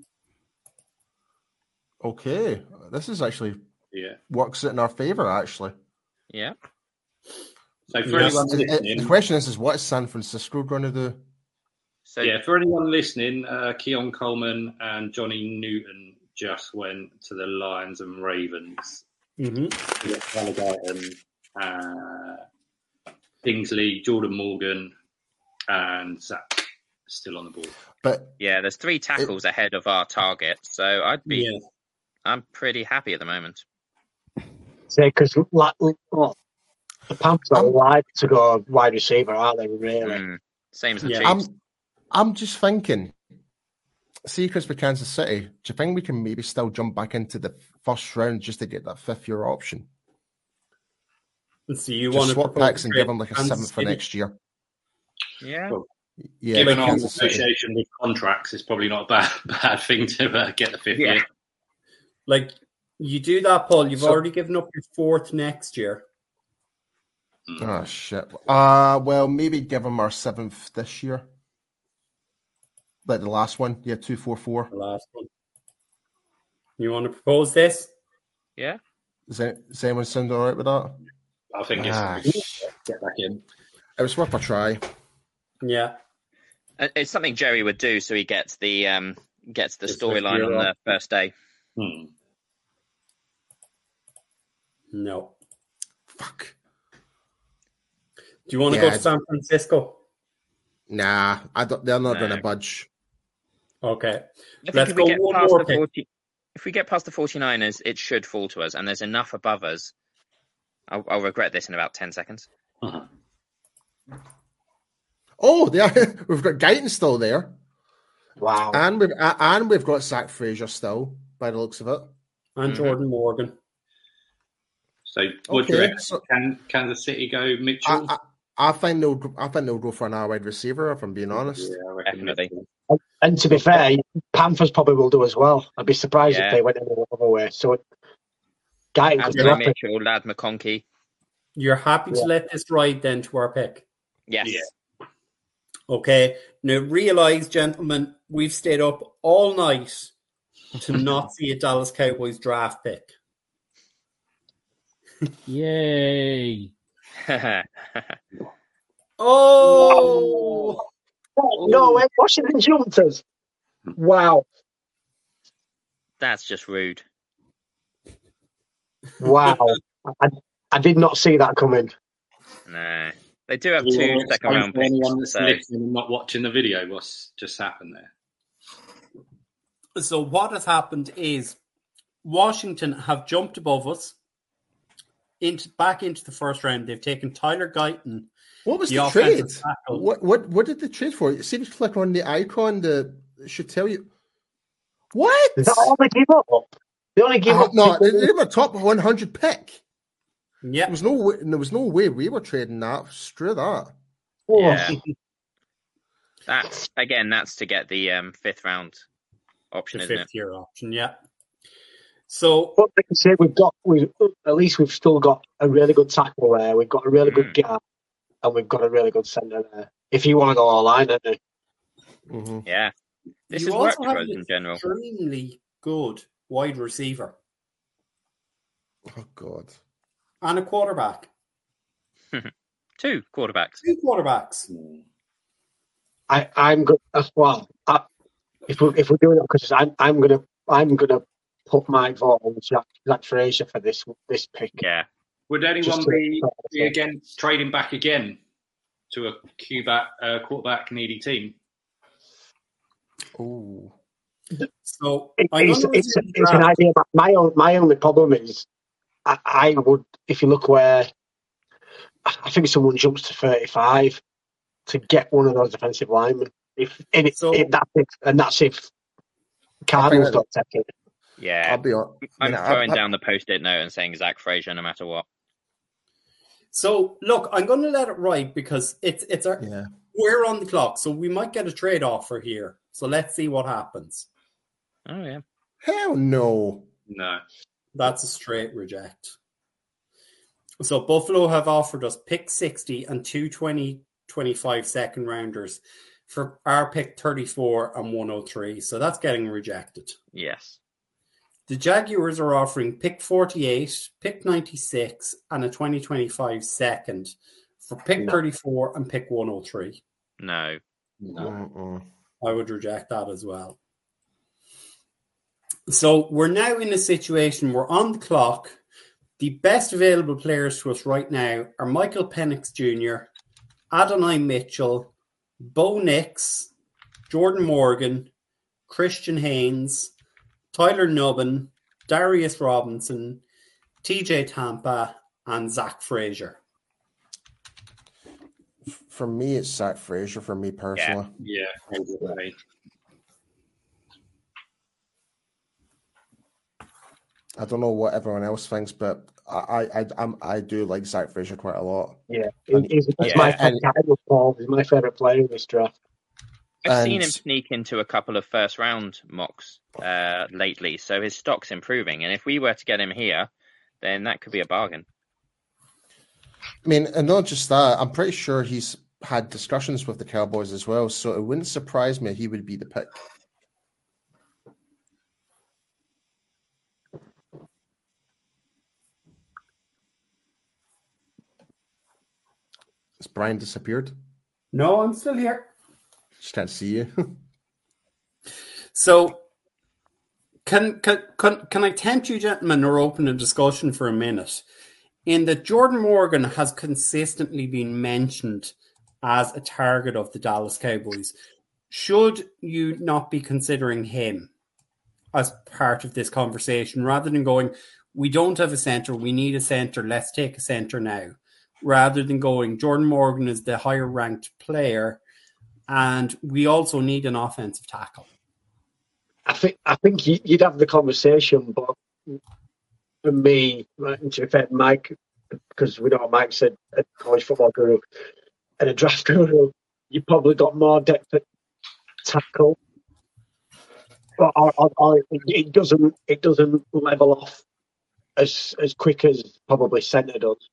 Okay, this is actually Yeah. works in our favour, actually. Yeah. So for Yes. anyone listening, The question is what is San Francisco going to do? So yeah, for anyone listening, Keon Coleman and Johnny Newton just went to the Lions and Ravens. Mm-hmm. Kingsley, Jordan Morgan, and Zach still on the board. But yeah, there's 3 tackles ahead of our target, so Yeah. I'm pretty happy at the moment. Say, because the Panthers are live to go wide receiver, aren't they? Really? Same as the Yeah. Chiefs. I'm just thinking, see, because for Kansas City, do you think we can maybe still jump back into the first round just to get that 5th-year option? So you Just want to swap propose picks and trade give them like a Kansas 7th for City? next year. Yeah. Well, Yeah, Given our Kansas City. association with contracts, it's probably not a bad thing to get the 5th year. Like, you do that, Paul, you've So- already given up your 4th next year. Oh shit. Well, maybe give them our 7th this year. Like the last one. Yeah, 2-4-4. The last one. You want to propose this? Yeah. Does anyone sound all right with that? I think it's get back in. It was worth a try. Yeah. It's something Jerry would do, so he gets the storyline on the first day. No. Fuck. Do you want to Yeah, go to San Francisco? Nah, they're not No. going to budge. Okay. I think Let's if we go get one past more the pick. if we get past the 49ers, it should fall to us, and there's enough above us. I'll regret this in about 10 seconds. Oh, we've got Guyton still there, Wow. and we've got Zach Frazier still, by the looks of it. And Jordan Morgan. So, what do you Okay, reckon? so Can Kansas City go Mitchell? I think they'll go for an wide receiver. If I'm being honest. I reckon Definitely. Mitchell. And to be fair, Panthers probably will do as well. I'd be surprised Yeah. if they went any other way. So, Guyton could Anthony drop it. Mitchell, Lad McConkey. You're happy to let this ride then to our pick? Yes. Yeah. Okay. Now, realize, gentlemen, we've stayed up all night to not see a Dallas Cowboys draft pick. Yay! Oh! No way. Washington jumped us. Wow. That's just rude. Wow. I did not see that coming. No. They do have Do you 2 want to second explain round to anyone picks. that's So listening and not watching the video what's just happened there? So what has happened is Washington have jumped above us back into the first round. They've taken Tyler Guyton. What was The the trade? offensive tackle. What did they trade for? See if you click on the icon, it should tell you. What? Is that all they give up? They only give up. No, they were top 100 pick. Yeah. There was no way we were trading that. Screw that. yeah. That's to get the 5th round option, The isn't it? 5th-year option, yeah. So, But like I say, at least we've still got a really good tackle there. We've got a really good guard, and we've got a really good centre there. If you want to go all line, don't you? Mm-hmm. Yeah. This you has also worked for have us an in general. extremely good wide receiver Oh God. and a quarterback. 2 quarterbacks. 2 quarterbacks. I'm good. Well, if we're doing it, because I'm gonna put my vote on Zach Frazier for this pick. Yeah. Would anyone Just be to- against trading back again to a quarterback needy team? Oh. So it's an idea. But my only problem is I would, if you look where I think someone jumps to 35 to get one of those defensive linemen. That's if Cardinals don't take it. Yeah, I'll be honest. I'm throwing down the post-it note and saying Zach Frazier no matter what. So look, I'm going to let it ride because we're on the clock, so we might get a trade offer here. So let's see what happens. Oh yeah. Hell no. No. That's a straight reject. So Buffalo have offered us pick 60 and 25 second rounders for our pick 34 and 103. So that's getting rejected. Yes. The Jaguars are offering pick 48, pick 96, and a 2025 second for pick 34 and pick 103. No. I would reject that as well. So we're now in a situation, we're on the clock. The best available players to us right now are Michael Penix Jr., Adonai Mitchell, Bo Nix, Jordan Morgan, Christian Haynes, Tyler Nubbin, Darius Robinson, TJ Tampa, and Zach Frazier. For me, it's Zach Frazier, for me personally. Yeah. I don't know what everyone else thinks, but I do like Zach Frazier quite a lot. Yeah, he's my favorite player in this draft. I've seen him sneak into a couple of first-round mocks lately, so his stock's improving. And if we were to get him here, then that could be a bargain. I mean, and not just that, I'm pretty sure he's had discussions with the Cowboys as well, so it wouldn't surprise me he would be the pick. Has Brian disappeared? No, I'm still here. Just can't see you. So, can I tempt you, gentlemen, or open a discussion for a minute? In that Jordan Morgan has consistently been mentioned as a target of the Dallas Cowboys. Should you not be considering him as part of this conversation rather than going, we don't have a center, we need a center, let's take a center now, rather than going, Jordan Morgan is the higher ranked player and we also need an offensive tackle? I think you'd have the conversation, but for me, and to be fair, Mike, because we know what Mike said, a college football guru and a draft guru, you probably got more depth at tackle, but it doesn't level off as quick as probably centre does.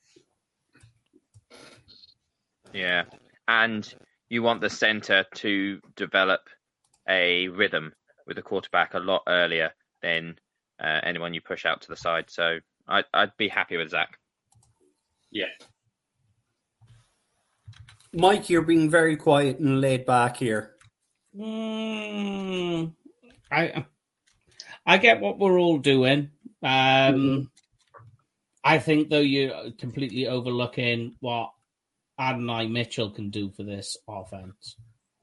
Yeah, and you want the centre to develop a rhythm with the quarterback a lot earlier than anyone you push out to the side. So I'd be happy with Zach. Yeah. Mike, you're being very quiet and laid back here. I get what we're all doing. I think, though, you're completely overlooking what Adonai Mitchell can do for this offense.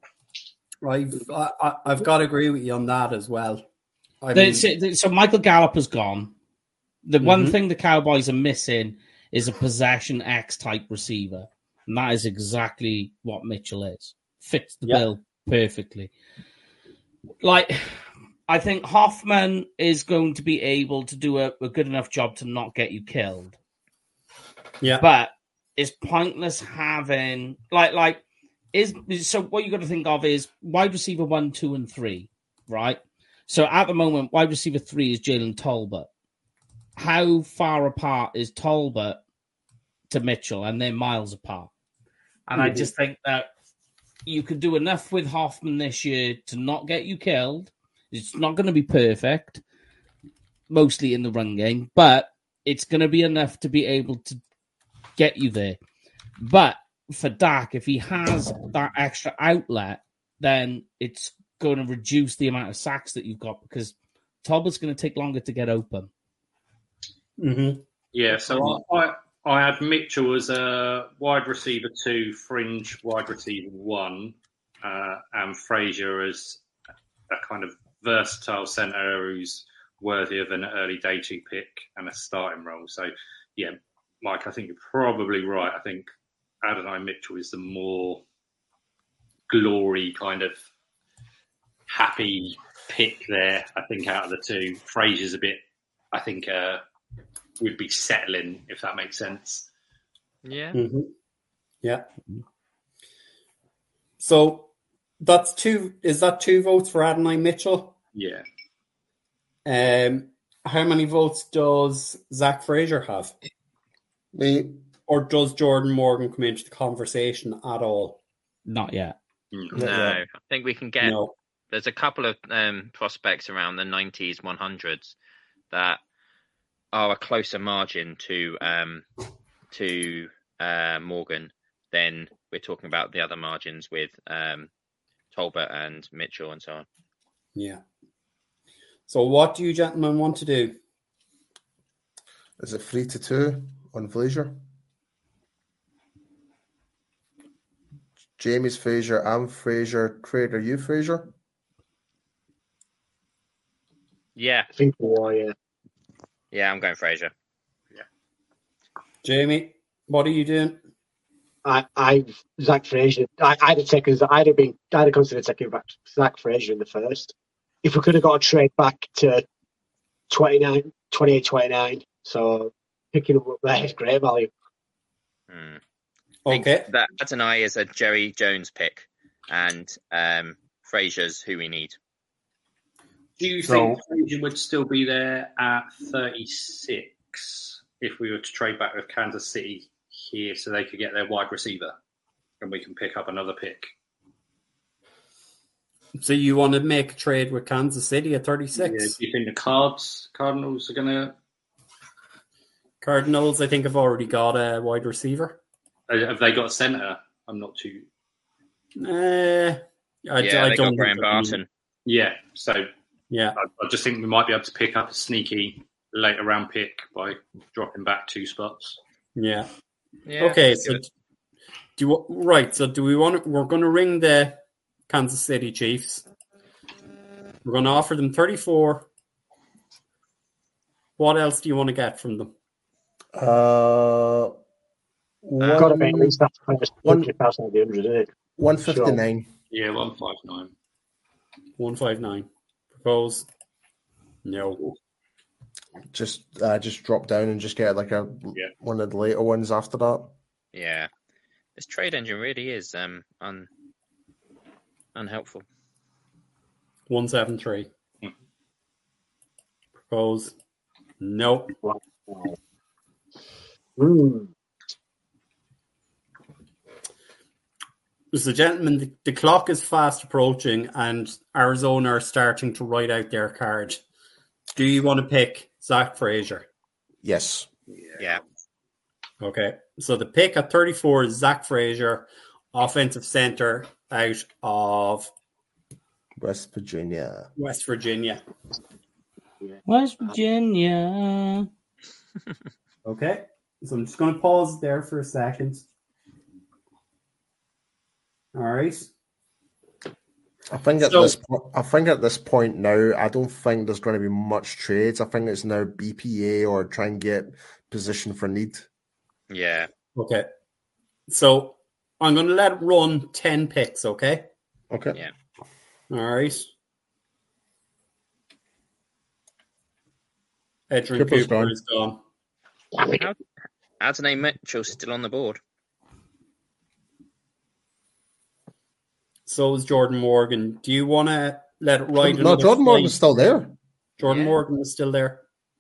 I've got to agree with you on that as well. So Michael Gallup is gone. The one thing the Cowboys are missing is a possession X type receiver. And that is exactly what Mitchell is. Fits the bill perfectly. Like, I think Hoffman is going to be able to do a good enough job to not get you killed. Yeah. But it's pointless having so what you got to think of is wide receiver 1, 2, and 3, right? So at the moment, wide receiver 3 is Jalen Tolbert. How far apart is Tolbert to Mitchell? And they're miles apart. And I just think that you could do enough with Hoffman this year to not get you killed. It's not going to be perfect, mostly in the run game, but it's going to be enough to be able to get you there. But for Dak, if he has that extra outlet, then it's going to reduce the amount of sacks that you've got because Tolbert's going to take longer to get open. Mm-hmm. Yeah, so I had Mitchell as a wide receiver 2, fringe wide receiver 1, and Frazier as a kind of versatile centre who's worthy of an early day two pick and a starting role. So, yeah, Mike, I think you're probably right. I think Adonai Mitchell is the more glory kind of happy pick there, I think, out of the two. Fraser's a bit, I think, would be settling, if that makes sense. Yeah. Mm-hmm. Yeah. So that's two. Is that 2 votes for Adonai Mitchell? Yeah. How many votes does Zach Fraser have? Me. Or does Jordan Morgan come into the conversation at all? Not yet. No, I think we can get. No. There's a couple of prospects around the 90s, 100s that are a closer margin to Morgan than we're talking about the other margins with Tolbert and Mitchell and so on. Yeah. So what do you gentlemen want to do? Is it 3-2 on Fraser? Jamie's Fraser, I'm Fraser, Craig, are you Fraser? Yeah. I think we are, yeah. Yeah, I'm going Fraser. Jamie, what are you doing? Zach Fraser. I'd have considered taking back Zach Fraser in the first. If we could have got a trade back to 28-29, so picking him up there is great value. Okay. That Adonai is a Jerry Jones pick, and Fraser's who we need. Do you think Fraser would still be there at 36 if we were to trade back with Kansas City here so they could get their wide receiver and we can pick up another pick? So you want to make a trade with Kansas City at 36? Yeah, do you think the Cardinals are going to... Cardinals, I think, have already got a wide receiver. Have they got a centre? I'm not too... They got Graham Barton. Yeah, so yeah, I just think we might be able to pick up a sneaky later round pick by dropping back 2 spots. Yeah. Yeah, okay, so do we want? We're going to ring the Kansas City Chiefs. We're going to offer them 34. What else do you want to get from them? Got to be at least that first 100,000 of the 100, isn't it? 159. Sure. Yeah, 159. 159. Propose? No. Just drop down and just get like one of the later ones after that. Yeah, this trade engine really is unhelpful. 173. Propose? No. So, gentlemen, the clock is fast approaching and Arizona are starting to write out their card. Do you want to pick Zach Fraser? Yes. Yeah. Okay. So the pick at 34 is Zach Fraser, offensive center out of West Virginia. West Virginia. Okay. So I'm just going to pause there for a second. All right. I think at this point now, I don't think there's going to be much trades. I think it's now BPA or try and get position for need. Yeah. Okay. So I'm going to let it run 10 picks, okay? Okay. Yeah. All right. Edrin Cooper is gone. Adonai Mitchell's still on the board. So is Jordan Morgan. Do you want to let it ride? No, Jordan Morgan's still there. Jordan Morgan is still there.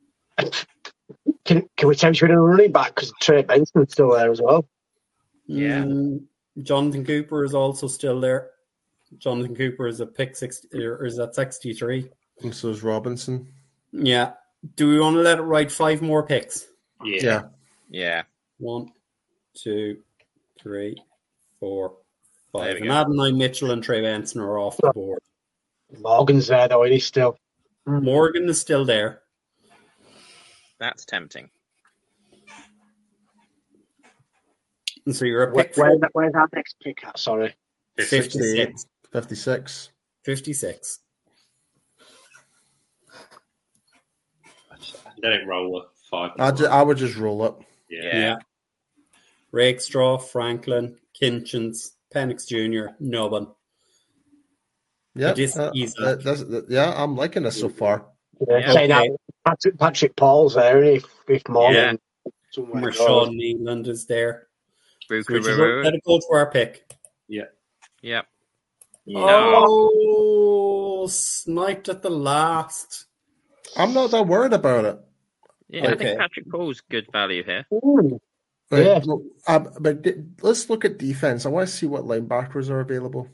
Can we tempt you in a running back because Trey Benson's still there as well? Yeah. Jonathan Cooper is also still there. Jonathan Cooper is at pick 60, or is at 63. And so is Robinson. Yeah. Do we want to let it ride 5 more picks? Yeah. Yeah. 1, 2, 3, 4, 5. And go. Adonai Mitchell and Trey Benson are off the board. Morgan's there though, and he's still. Morgan is still there. That's tempting. And so you're a pick where's our next pick at? Sorry. 56. 56. 56. Let it roll with 5. I would just roll it. Yeah. Rakestraw, Franklin, Kinchins, Penix Jr., no one. Yeah, I'm liking this so far. Yeah. Saying that Patrick Paul's there, if Morgan somewhere. Marshawn Neeland is there. So we just let it go to our pick. Yeah. Oh, sniped at the last. I'm not that worried about it. Yeah, I think Patrick Paul's good value here. But let's look at defense. I want to see what linebackers are available.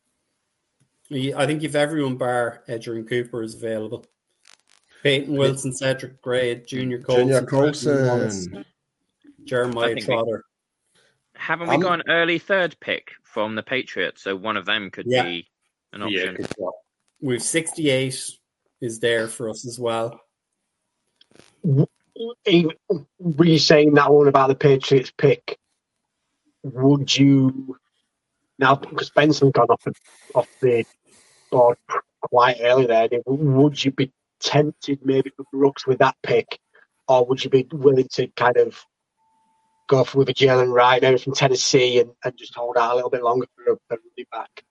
I think if everyone bar Edgerrin Cooper is available. Peyton Wilson, Cedric Gray, Junior Colson, Jeremiah Trotter. Haven't we got an early third pick from the Patriots? So one of them could be an option. We've 68 is there for us as well. Were you saying that one about the Patriots pick? Would you now, because Benson got off the board quite early there, would you be tempted maybe for Brooks with that pick, or would you be willing to kind of go with a Jalen Ryder from Tennessee and just hold out a little bit longer for a running back?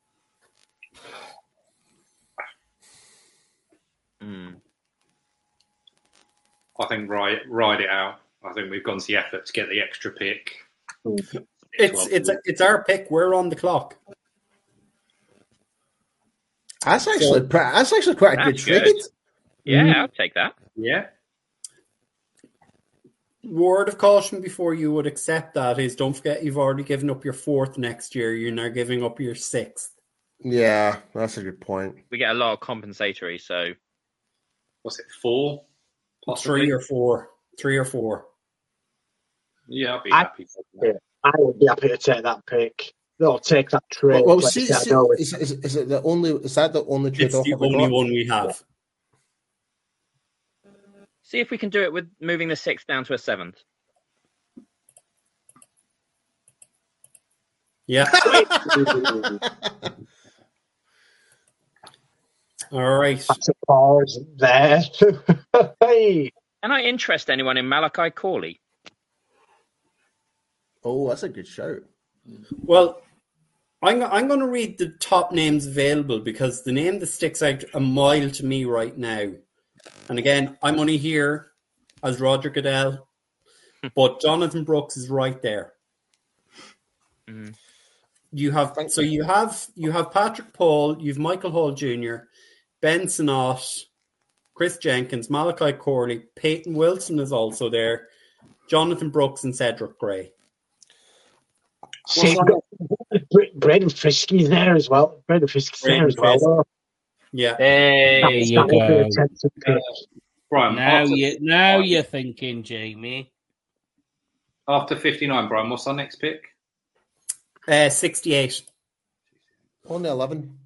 I think ride it out. I think we've gone to the effort to get the extra pick. It's our pick. We're on the clock. That's actually quite a good trade. Yeah, I'll take that. Yeah. Word of caution before you would accept that is don't forget you've already given up your 4th next year. You're now giving up your 6th. Yeah, that's a good point. We get a lot of compensatory, so what's it, 4? Possibly? 3 or 4. Yeah, I'd be happy. I would be happy to take that pick. No, take that trade. Well, is it the only? Is that the only trade? It's the only one we have. See if we can do it with moving the 6th down to a 7th. Yeah. All right. That's a pause there. Hey. Can I interest anyone in Malachi Corley? Oh, that's a good shout. Well, I'm going to read the top names available because the name that sticks out a mile to me right now, and again, I'm only here as Roger Goodell, but Jonathan Brooks is right there. Mm-hmm. You have Patrick Paul, you've Michael Hall Jr., Ben Sinnott, Chris Jenkins, Malachi Corley, Peyton Wilson is also there, Jonathan Brooks and Cedric Gray. Braden Frisky's there as well. Yeah. There you go. Brian, now you're thinking, Jamie. After 59, Brian, what's our next pick? 68. Only 11.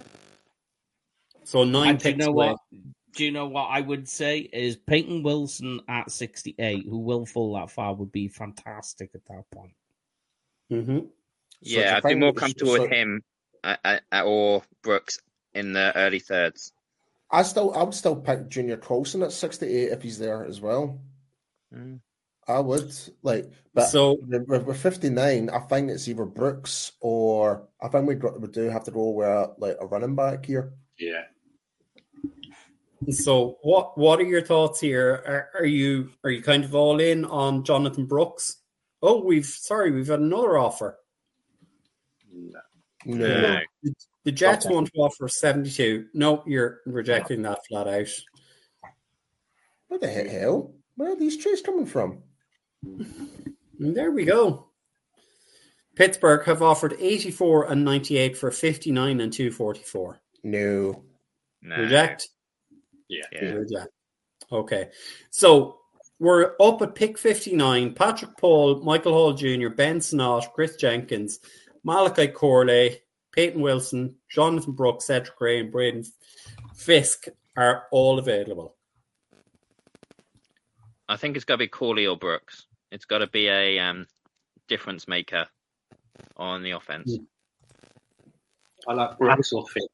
So 9 picks. Do you know what I would say is Peyton Wilson at 68, who will fall that far, would be fantastic at that point. Mm-hmm. Yeah, I'd be more comfortable with him or Brooks in the early thirds. I would still pick Junior Colson at 68 if he's there as well. I would with 59. I think it's either Brooks or I think we do have to go with a running back here. Yeah. So what are your thoughts here? Are you kind of all in on Jonathan Brooks? Oh, we've had another offer. No. The Jets want to offer 72. No, you're rejecting that flat out. What the hell? Where are these trades coming from? And there we go. Pittsburgh have offered 84 and 98 for 59 and 244. No. Reject? Yeah. Reject. Okay. So we're up at pick 59. Patrick Paul, Michael Hall Jr., Ben Sinnott, Chris Jenkins, Malachi Corley, Peyton Wilson, Jonathan Brooks, Cedric Gray, and Braden Fisk are all available. I think it's got to be Corley or Brooks. It's got to be a difference maker on the offense. I like Brooks or Fisk.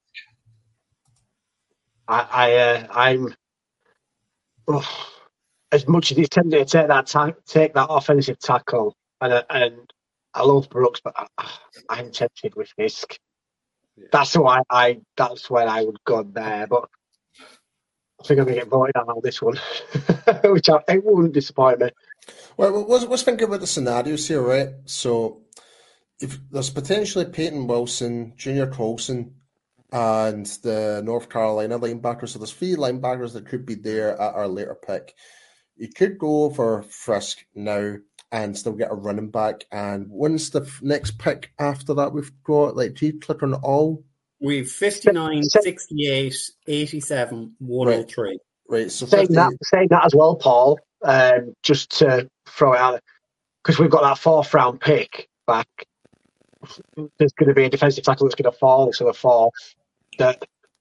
as much as he's tempted to take that offensive tackle, and I love Brooks, but I'm tempted with Fisk. Yeah. That's why that's where I would go there, but I think I'm going to get voted out on this one, which it wouldn't disappoint me. Well, let's think about the scenarios here, right? So, if there's potentially Peyton Wilson, Junior Colson, and the North Carolina linebackers, so there's 3 linebackers that could be there at our later pick. You could go for Frisk now and still get a running back. And when's the next pick after that? We've got, like, do you click on all? We've 59, 68, 87, 103. Right, so saying that as well, Paul, just to throw it out, because we've got that 4th round pick back. There's going to be a defensive tackle that's going to fall to the 4 that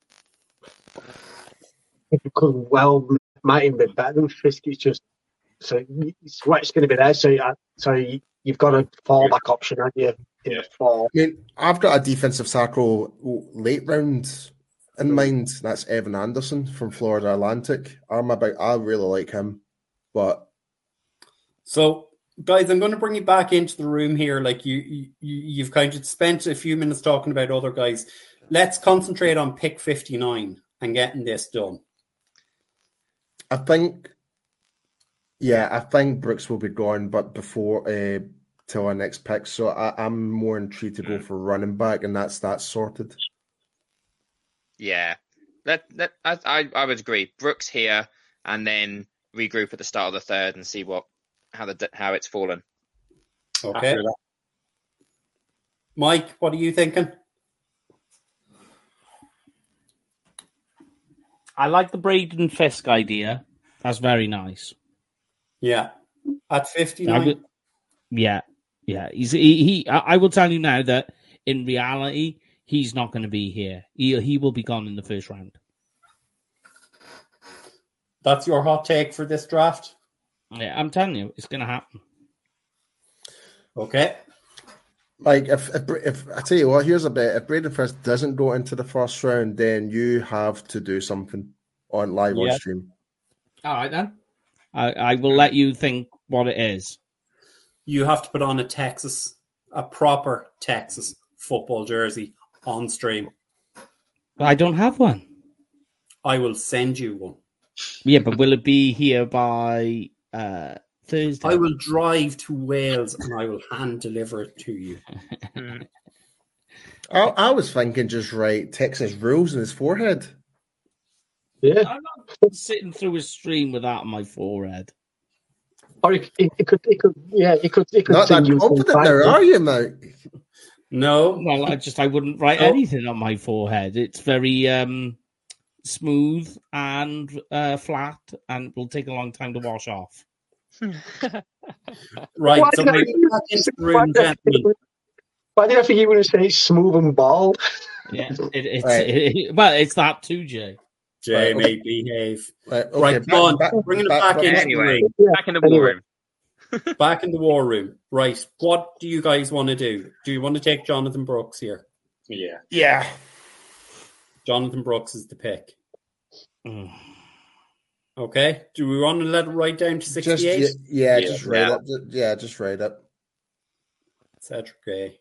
could might even be better than Fisk. It's just so it's going to be there. So you've got a fallback option, haven't you? In the 4. I mean, I've got a defensive tackle late round in mind. That's Evan Anderson from Florida Atlantic. I really like him, but so. Guys, I'm going to bring you back into the room here. Like you've kind of spent a few minutes talking about other guys. Let's concentrate on pick 59 and getting this done. I think Brooks will be gone, but before till our next pick. So I'm more intrigued to go for running back, and that's sorted. Yeah, I would agree. Brooks here, and then regroup at the start of the 3rd and see how it's fallen. Okay. Mike, what are you thinking? I like the Braden Fisk idea. That's very nice. Yeah. At 59. Yeah. I will tell you now that in reality, he's not going to be here. He will be gone in the 1st round. That's your hot take for this draft? Yeah, I'm telling you, it's going to happen. Okay. Like, if I tell you what, here's a bit. If Braden Fisk doesn't go into the 1st round, then you have to do something on live on stream. All right, then. I will let you think what it is. You have to put on a proper Texas football jersey on stream. I don't have one. I will send you one. Yeah, but will it be here by Thursday? I will drive to Wales and I will hand deliver it to you. I was thinking just write Texas rules on his forehead. Yeah. I'm not sitting through a stream with that on my forehead. Or it could. Not that confident now, are you, mate? No. Well, I wouldn't write anything on my forehead. It's very smooth and flat, and will take a long time to wash off. Right. So back into the room, gentlemen. Why did I think you were going to say smooth and bald? Yeah, it's that too, Jay. Jay, mate, behave. Right, okay, right, come on. Bringing it back into Anyway, the room. back in the war room. Back in the war room. Right. What do you guys want to do? Do you want to take Jonathan Brooks here? Yeah. Yeah. Jonathan Brooks is the pick. Okay. Do we want to let it right down to 68? Just right up. Yeah, just right up. Cedric Gray.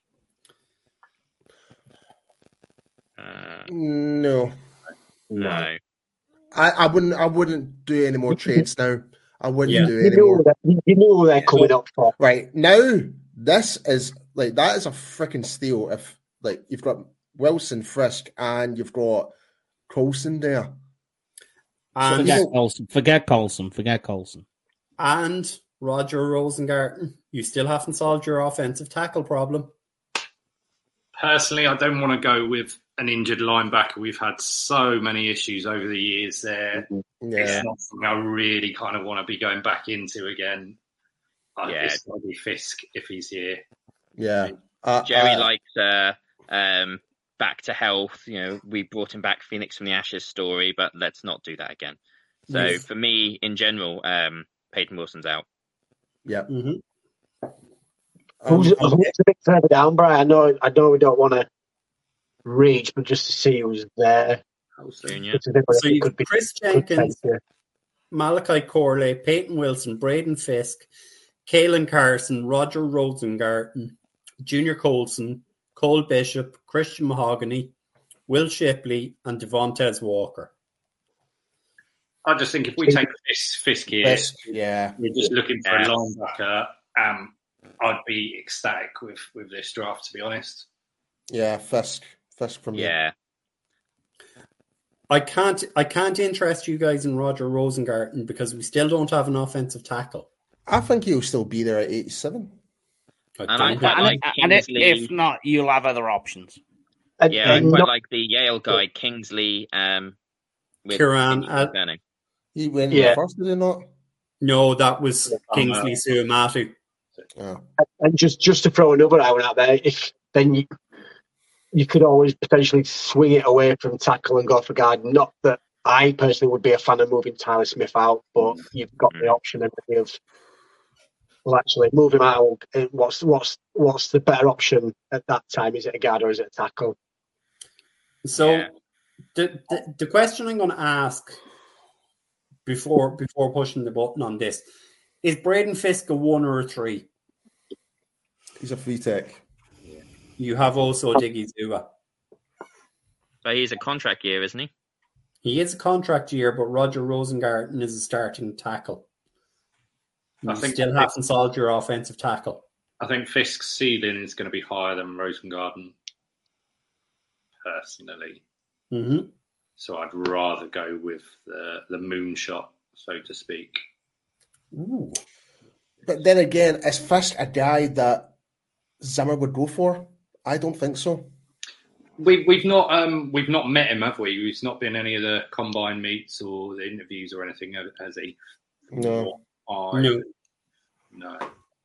No. No. I wouldn't do any more trades now. I wouldn't do You any more. You knew they're coming up for. Right now, this is like that is a freaking steal. If like you've got Wilson, Frisk, and you've got Colson there. And Forget Colson. And Roger Rosengarten. You still haven't solved your offensive tackle problem. Personally, I don't want to go with an injured linebacker. We've had so many issues over the years there. Yeah. It's not something I really kind of want to be going back into again. It's got to be Fisk if he's here. Yeah. Jerry likes back to health. You know, we brought him back Phoenix from the Ashes story, but let's not do that again. So for me, in general, Peyton Wilson's out. Yeah. Mm-hmm. Who's a bit further down, Brian? I know we don't want to reach, but just to see who's there. Junior. So you could be Chris Jenkins, Malachi Corley, Peyton Wilson, Braden Fisk, Caelan Carson, Roger Rosengarten, Junior Colson, Cole Bishop, Christian Mahogany, Will Shipley, and Devontae Walker. I just think if we take Fisk here, Fisk, yeah. we're just looking for a linebacker. I'd be ecstatic with this draft, to be honest. Yeah, Fisk from me. Yeah. I can't interest you guys in Roger Rosengarten because we still don't have an offensive tackle. I think he'll still be there at 87. If not, you'll have other options. I quite like the Yale guy, Kingsley. With Kieran. He went first, did he not? No, that was Kingsley Suamatu. Oh. And just to throw another out there, you could always potentially swing it away from tackle and go for guard. Not that I personally would be a fan of moving Tyler Smith out, but you've got the option of actually move him out. What's the better option at that time? Is it a guard or is it a tackle? So the question I'm going to ask before pushing the button on this is: Braden Fisk a 1 or a 3? He's a free tech. You have also Diggy Zua. So he's a contract year, isn't he? He is a contract year, but Roger Rosengarten is a starting tackle. You still haven't solved your offensive tackle. I think Fisk's ceiling is going to be higher than Rosengarten, personally. Mm-hmm. So I'd rather go with the moonshot, so to speak. Ooh. But then again, is Fisk a guy that Zimmer would go for? I don't think so. We've not met him, have we? He's not been any of the combine meets or the interviews or anything, has he? No. No.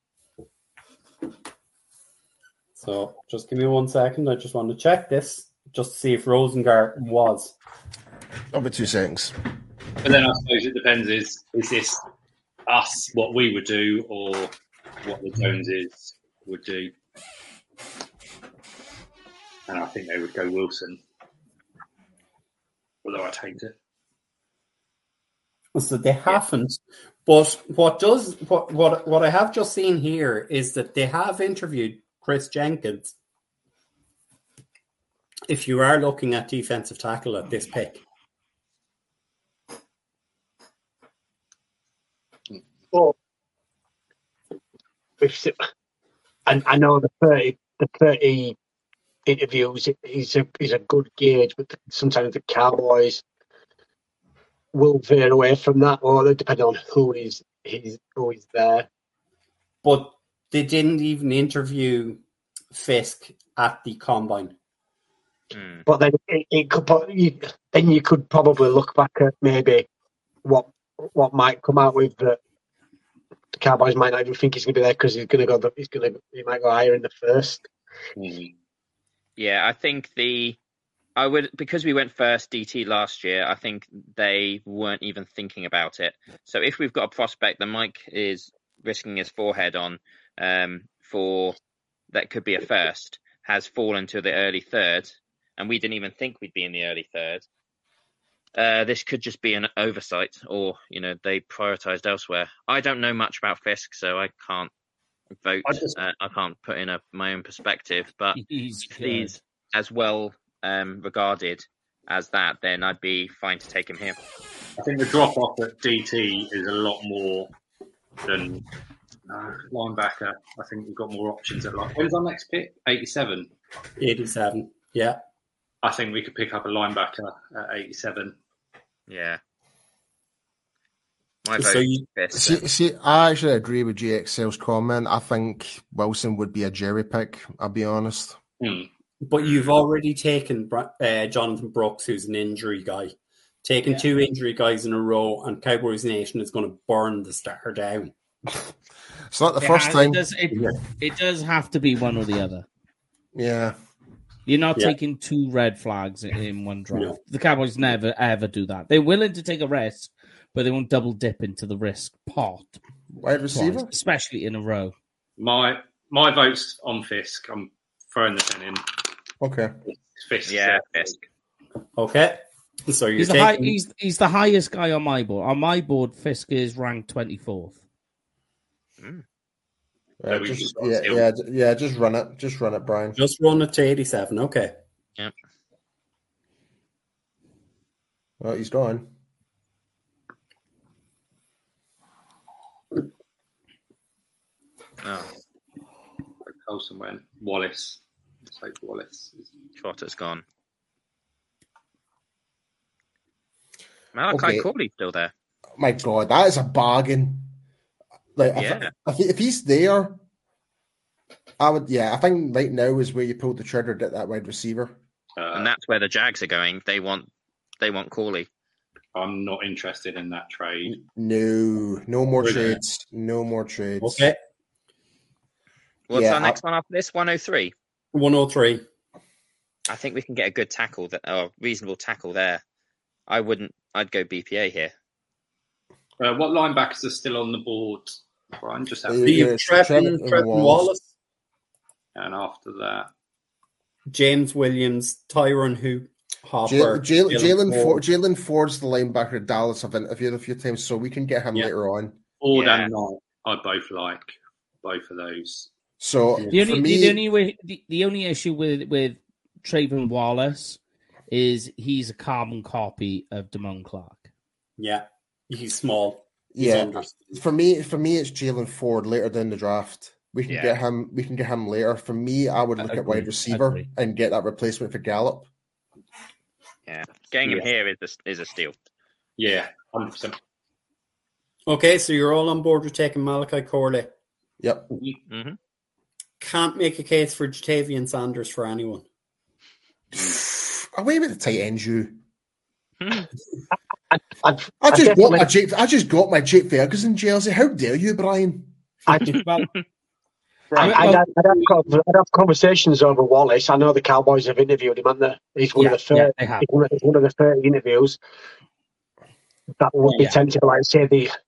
So just give me 1 second. I just want to check this just to see if Rosengarten was. Over 2 seconds. But then I suppose it depends: is this us what we would do, or what the Joneses would do? And I think they would go Wilson, although I'd hate it. So they haven't. But what I have just seen here is that they have interviewed Chris Jenkins. If you are looking at defensive tackle at this pick. Well, and I know the 30 interviews is a good gauge, but sometimes the Cowboys will veer away from that, or depending on who is there. But they didn't even interview Fisk at the combine. But then you could probably look back at maybe what might come out with that. The Cowboys might not even think he's going to be there because he might go higher in the first. Yeah, I think because we went first DT last year, I think they weren't even thinking about it. So if we've got a prospect that Mike is risking his forehead on for that could be a first, has fallen to the early third, and we didn't even think we'd be in the early third. This could just be an oversight, or they prioritized elsewhere. I don't know much about Fisk, so I can't vote. I can't put in my own perspective. But if he's as well regarded as that, then I'd be fine to take him here. I think the drop off at DT is a lot more than linebacker. I think we've got more options at linebacker. When's our next pick? 87. 87. Yeah. I think we could pick up a linebacker at 87. Yeah. My vote see, I actually agree with GXL's comment. I think Wilson would be a Jerry pick, I'll be honest. But you've already taken Jonathan Brooks, who's an injury guy. Taking 2 injury guys in a row, and Cowboys Nation is going to burn the star down. It's not the first time. It does have to be one or the other. Yeah. You're not taking 2 red flags in one draft. No. The Cowboys never, ever do that. They're willing to take a risk, but they won't double dip into the risk pot. Wide receiver? Especially in a row. My vote's on Fisk. I'm throwing the pen in. Okay. Fisk. Yeah, Fisk. Okay. So you're He's taking... he's the highest guy on my board. On my board, Fisk is ranked 24th. Just run it. Just run it, Brian. Just run it to 87. Okay. Yep. Well, he's gone. Oh. Colson went. Wallace. Let's hope Wallace. Trotter's gone. Malachi Corley's still there. My God, that is a bargain. Like, if he's there, I would. Yeah, I think right now is where you pull the trigger at that wide receiver. And that's where the Jags are going. They want Corley. I'm not interested in that trade. No more trades. No more trades. Okay. What's our next one after this? 103. 103. I think we can get a good tackle, reasonable tackle there. I'd go BPA here. What linebackers are still on the board, Brian? Just out Trevin Wallace. And after that, James Williams, Tyron Hopper. Jalen Ford's the linebacker at Dallas. I've interviewed a few times, so we can get him later on. Ford and Knight, I both like both of those. So the only issue with Trayvon Wallace is he's a carbon copy of Damone Clark. Yeah, he's small. For me, it's Jalen Ford later down the draft. We can get him. We can get him later. For me, I would look at wide receiver and get that replacement for Gallup. Yeah, getting him here is a steal. Yeah, 100%. Okay, so you're all on board with taking Malachi Corley. Yep. Mm-hmm. Can't make a case for Jatavian Sanders for anyone. Away with the tight end, you. I just got my Jake Ferguson jersey. How dare you, Brian? I'd have conversations over Wallace. I know the Cowboys have interviewed him, haven't they? He's one of the 30 interviews. That would be tempting, like say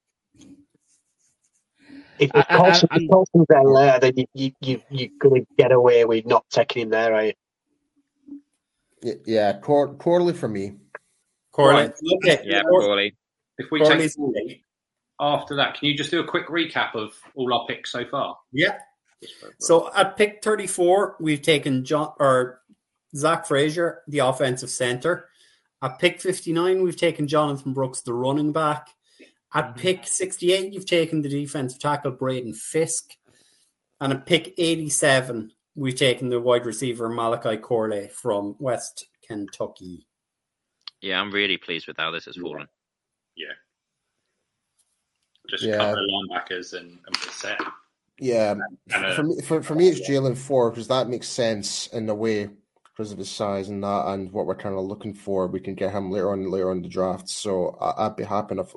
if Colson's there later, then you're going to get away with not taking him there, right? Yeah, Corley for me. Corley. Okay. Yeah, Corley. If we take after that, can you just do a quick recap of all our picks so far? Yeah. So at pick 34, we've taken Zach Frazier, the offensive center. At pick 59, we've taken Jonathan Brooks, the running back. At pick 68, you've taken the defensive tackle, Braden Fisk. And at pick 87, we've taken the wide receiver, Malachi Corley from West Kentucky. Yeah, I'm really pleased with how this has fallen. Yeah. Just a couple of linebackers and we're set. Yeah. For me, it's Jalen Ford because that makes sense in a way because of his size and that and what we're kind of looking for. We can get him later on in the draft. So I'd be happy if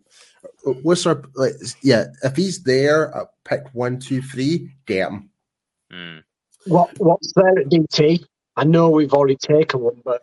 if he's there at pick 1, 2, 3, get him. What's there at DT? I know we've already taken one, but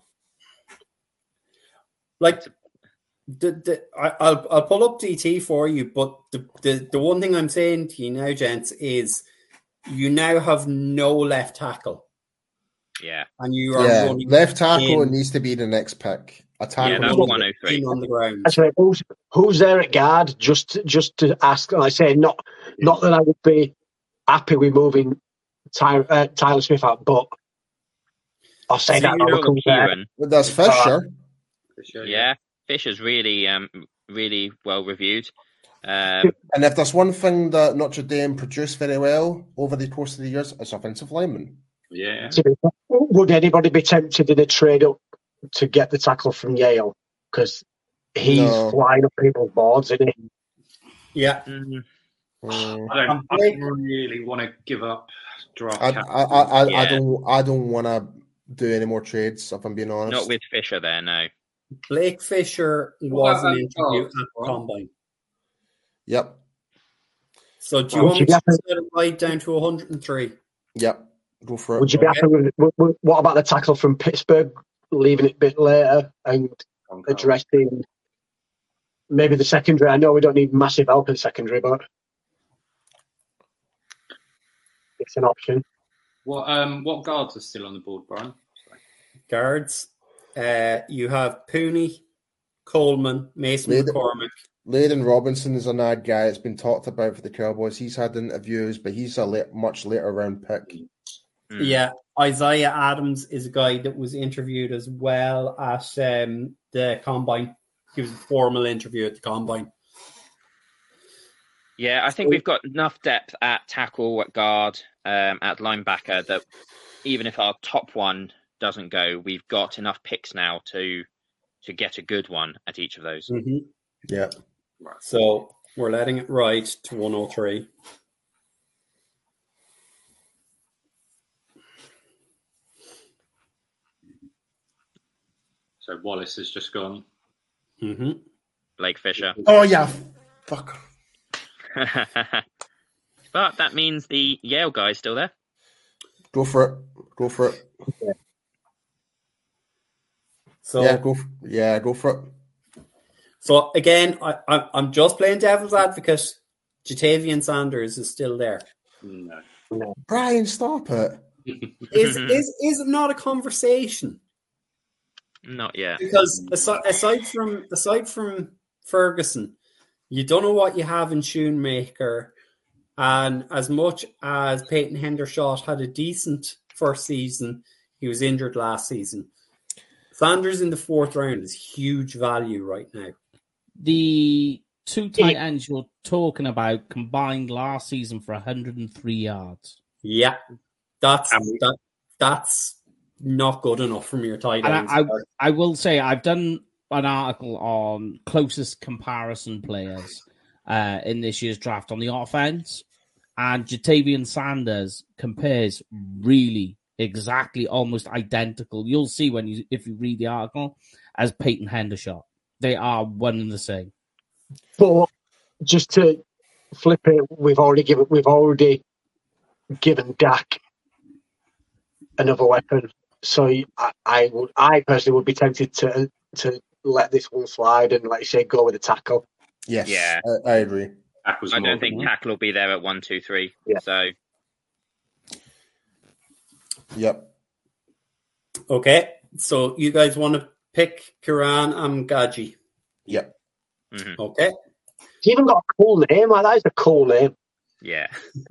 I'll pull up DT for you, but the one thing I'm saying to you now, gents, is you now have no left tackle. Yeah. And you are running left tackle needs to be the next pick. A tackle that's 103 on the ground. That's right. Who's there at guard? Just to ask, and I say not that I would be happy with moving Tyler Smith out, but I'll say that. But that's Fisher. Yeah, Fisher's really really well reviewed. And if there's one thing that Notre Dame produced very well over the course of the years, it's offensive linemen. Yeah. Would anybody be tempted in a trade up to get the tackle from Yale? Because he's flying up people's boards, isn't he? Yeah. I don't really want to give up draft capital. I don't want to do any more trades, if I'm being honest. Not with Fisher there, no. Blake Fisher was an interview at the Combine. Yep. So do you want me to set it right down to 103? Yep. Go for it. Would you be happy with what about the tackle from Pittsburgh, leaving it a bit later and addressing maybe the secondary? I know we don't need massive help in secondary, but it's an option. What guards are still on the board, Brian? Guards. You have Pooney, Coleman, Mason Layden- McCormick. Layden Robinson is an ad guy that's been talked about for the Cowboys. He's had interviews, but he's a much later round pick. Yeah, Isaiah Adams is a guy that was interviewed as well at the Combine. He was a formal interview at the Combine. Yeah, I think we've got enough depth at tackle, at guard, at linebacker that even if our top one doesn't go, we've got enough picks now to get a good one at each of those. Mm-hmm. Yeah. So we're letting it ride to 103. So Wallace has just gone. Mm-hmm. Blake Fisher. Oh, yeah. Fuck. But that means the Yale guy's still there. Go for it. Go for it. So Go for it. So again, I'm just playing devil's advocate. Jatavian Sanders is still there. No. Brian, stop it. Is it not a conversation? Not yet. Because aside from Ferguson, you don't know what you have in Schoonmaker, and as much as Peyton Hendershot had a decent first season, he was injured last season. Sanders in the 4th round is huge value right now. The two tight ends you're talking about combined last season for 103 yards. Yeah, that's not good enough from your tight ends. I will say I've done an article on closest comparison players in this year's draft on the offense, and Jatavian Sanders compares really exactly, almost identical. You'll see if you read the article as Peyton Hendershot. They are one and the same. But just to flip it, we've already given Dak another weapon. So I personally would be tempted to let this one slide and, like you say, go with the tackle. Yes. Yeah. I agree. I don't think tackle will be there at 1, 2, 3. Yeah. So. Yep. Okay, so you guys want to pick Kiran Amgaji? Yep. Mm-hmm. Okay. He's even got a cool name. That is a cool name. Yeah.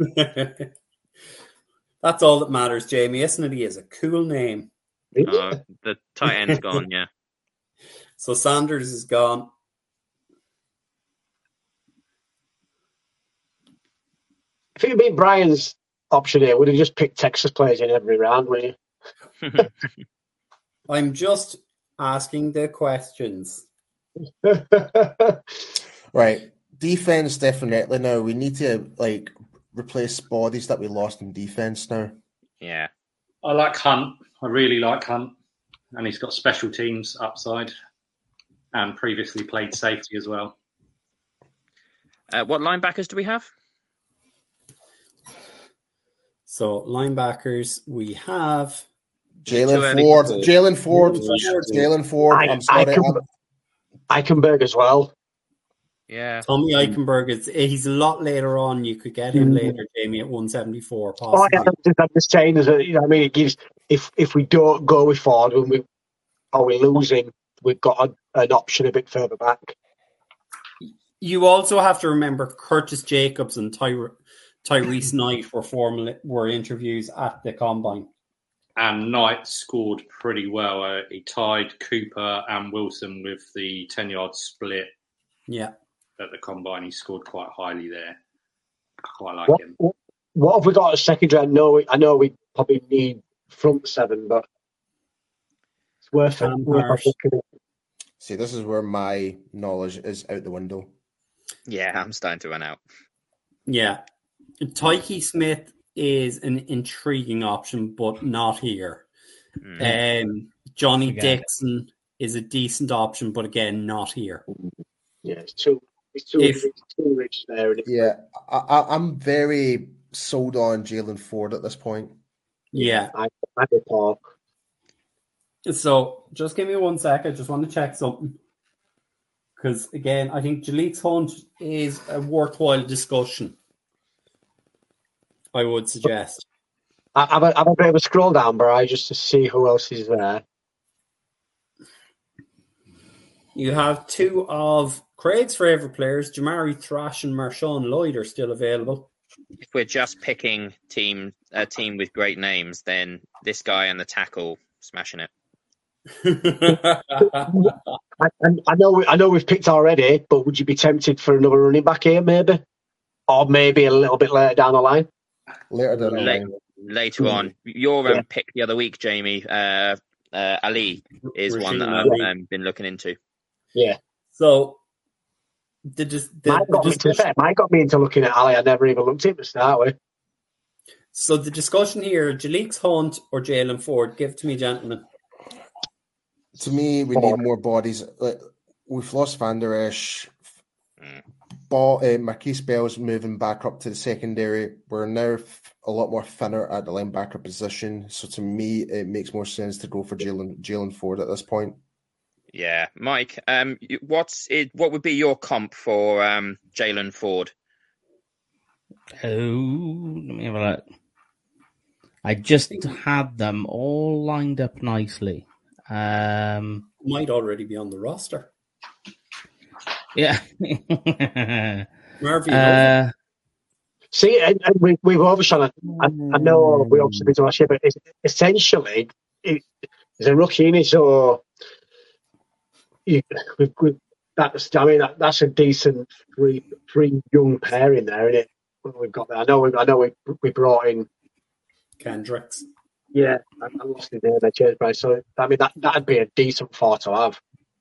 That's all that matters, Jamie, isn't it? He has a cool name. The tight end's gone, yeah. So Sanders is gone. If it had been Brian's option here, would have just picked Texas players in every round, wouldn't you? I'm just asking the questions. Right. Defense, definitely. Now, we need to, replace bodies that we lost in defense now. Yeah. I like Hunt. I really like Hunt. And he's got special teams upside and previously played safety as well. What linebackers do we have? So we have Jalen Ford. I'm sorry. Eichenberg as well. Yeah. Tommy Eichenberg he's a lot later on. You could get him later, Jamie, at 174. Possibly. Oh, yeah, I'm just saying, it gives if we don't go with Ford when we lose him, we've got an option a bit further back. You also have to remember Curtis Jacobs and Tyrese Knight were interviews at the Combine. And Knight scored pretty well. He tied Cooper and Wilson with the 10-yard split. Yeah. At the Combine, he scored quite highly there. I quite like him. What have we got at second round? I know we probably need front seven, but it's worth it. See, this is where my knowledge is out the window. Yeah, I'm starting to run out. Yeah. Tyke Smith is an intriguing option, but not here. Johnny Dixon is a decent option, but again, not here. Yeah, it's too rich there. Yeah, I'm very sold on Jalen Ford at this point. Yeah. I recall. So just give me 1 sec. I just want to check something. Because, again, I think Jaleel Hunt is a worthwhile discussion, I would suggest. Have a bit of a scroll down, Bri, just to see who else is there. You have two of Craig's favourite players, Jamari Thrash and Marshawn Lloyd, are still available. If we're just picking a team with great names, then this guy and the tackle smashing it. I know we've picked already, but would you be tempted for another running back here, maybe, or maybe a little bit later down the line? Later on, your pick the other week, Jamie. Ali is one that I've been looking into. Yeah. So Mike got me into looking at Ali. I never even looked at him to start with. So the discussion here: Jaleeks Hunt or Jalen Ford? Give it to me, gentlemen. To me, we need more bodies. We've lost Van Der Esch. Marquise Bell's moving back up to the secondary. We're now a lot more thinner at the linebacker position. So to me, it makes more sense to go for Jalen Ford at this point. Yeah, Mike. What would be your comp for Jalen Ford? Oh, let me have a look. I just had them all lined up nicely. Might already be on the roster. Yeah. See, and we've overshot it. I know we obviously been to last year, but essentially, it's a rookie in it, so that's a decent three young pair in there, isn't it? We've got there. I know we brought in Kendricks. Yeah, I lost his name. I changed price, so I mean that'd be a decent four to have.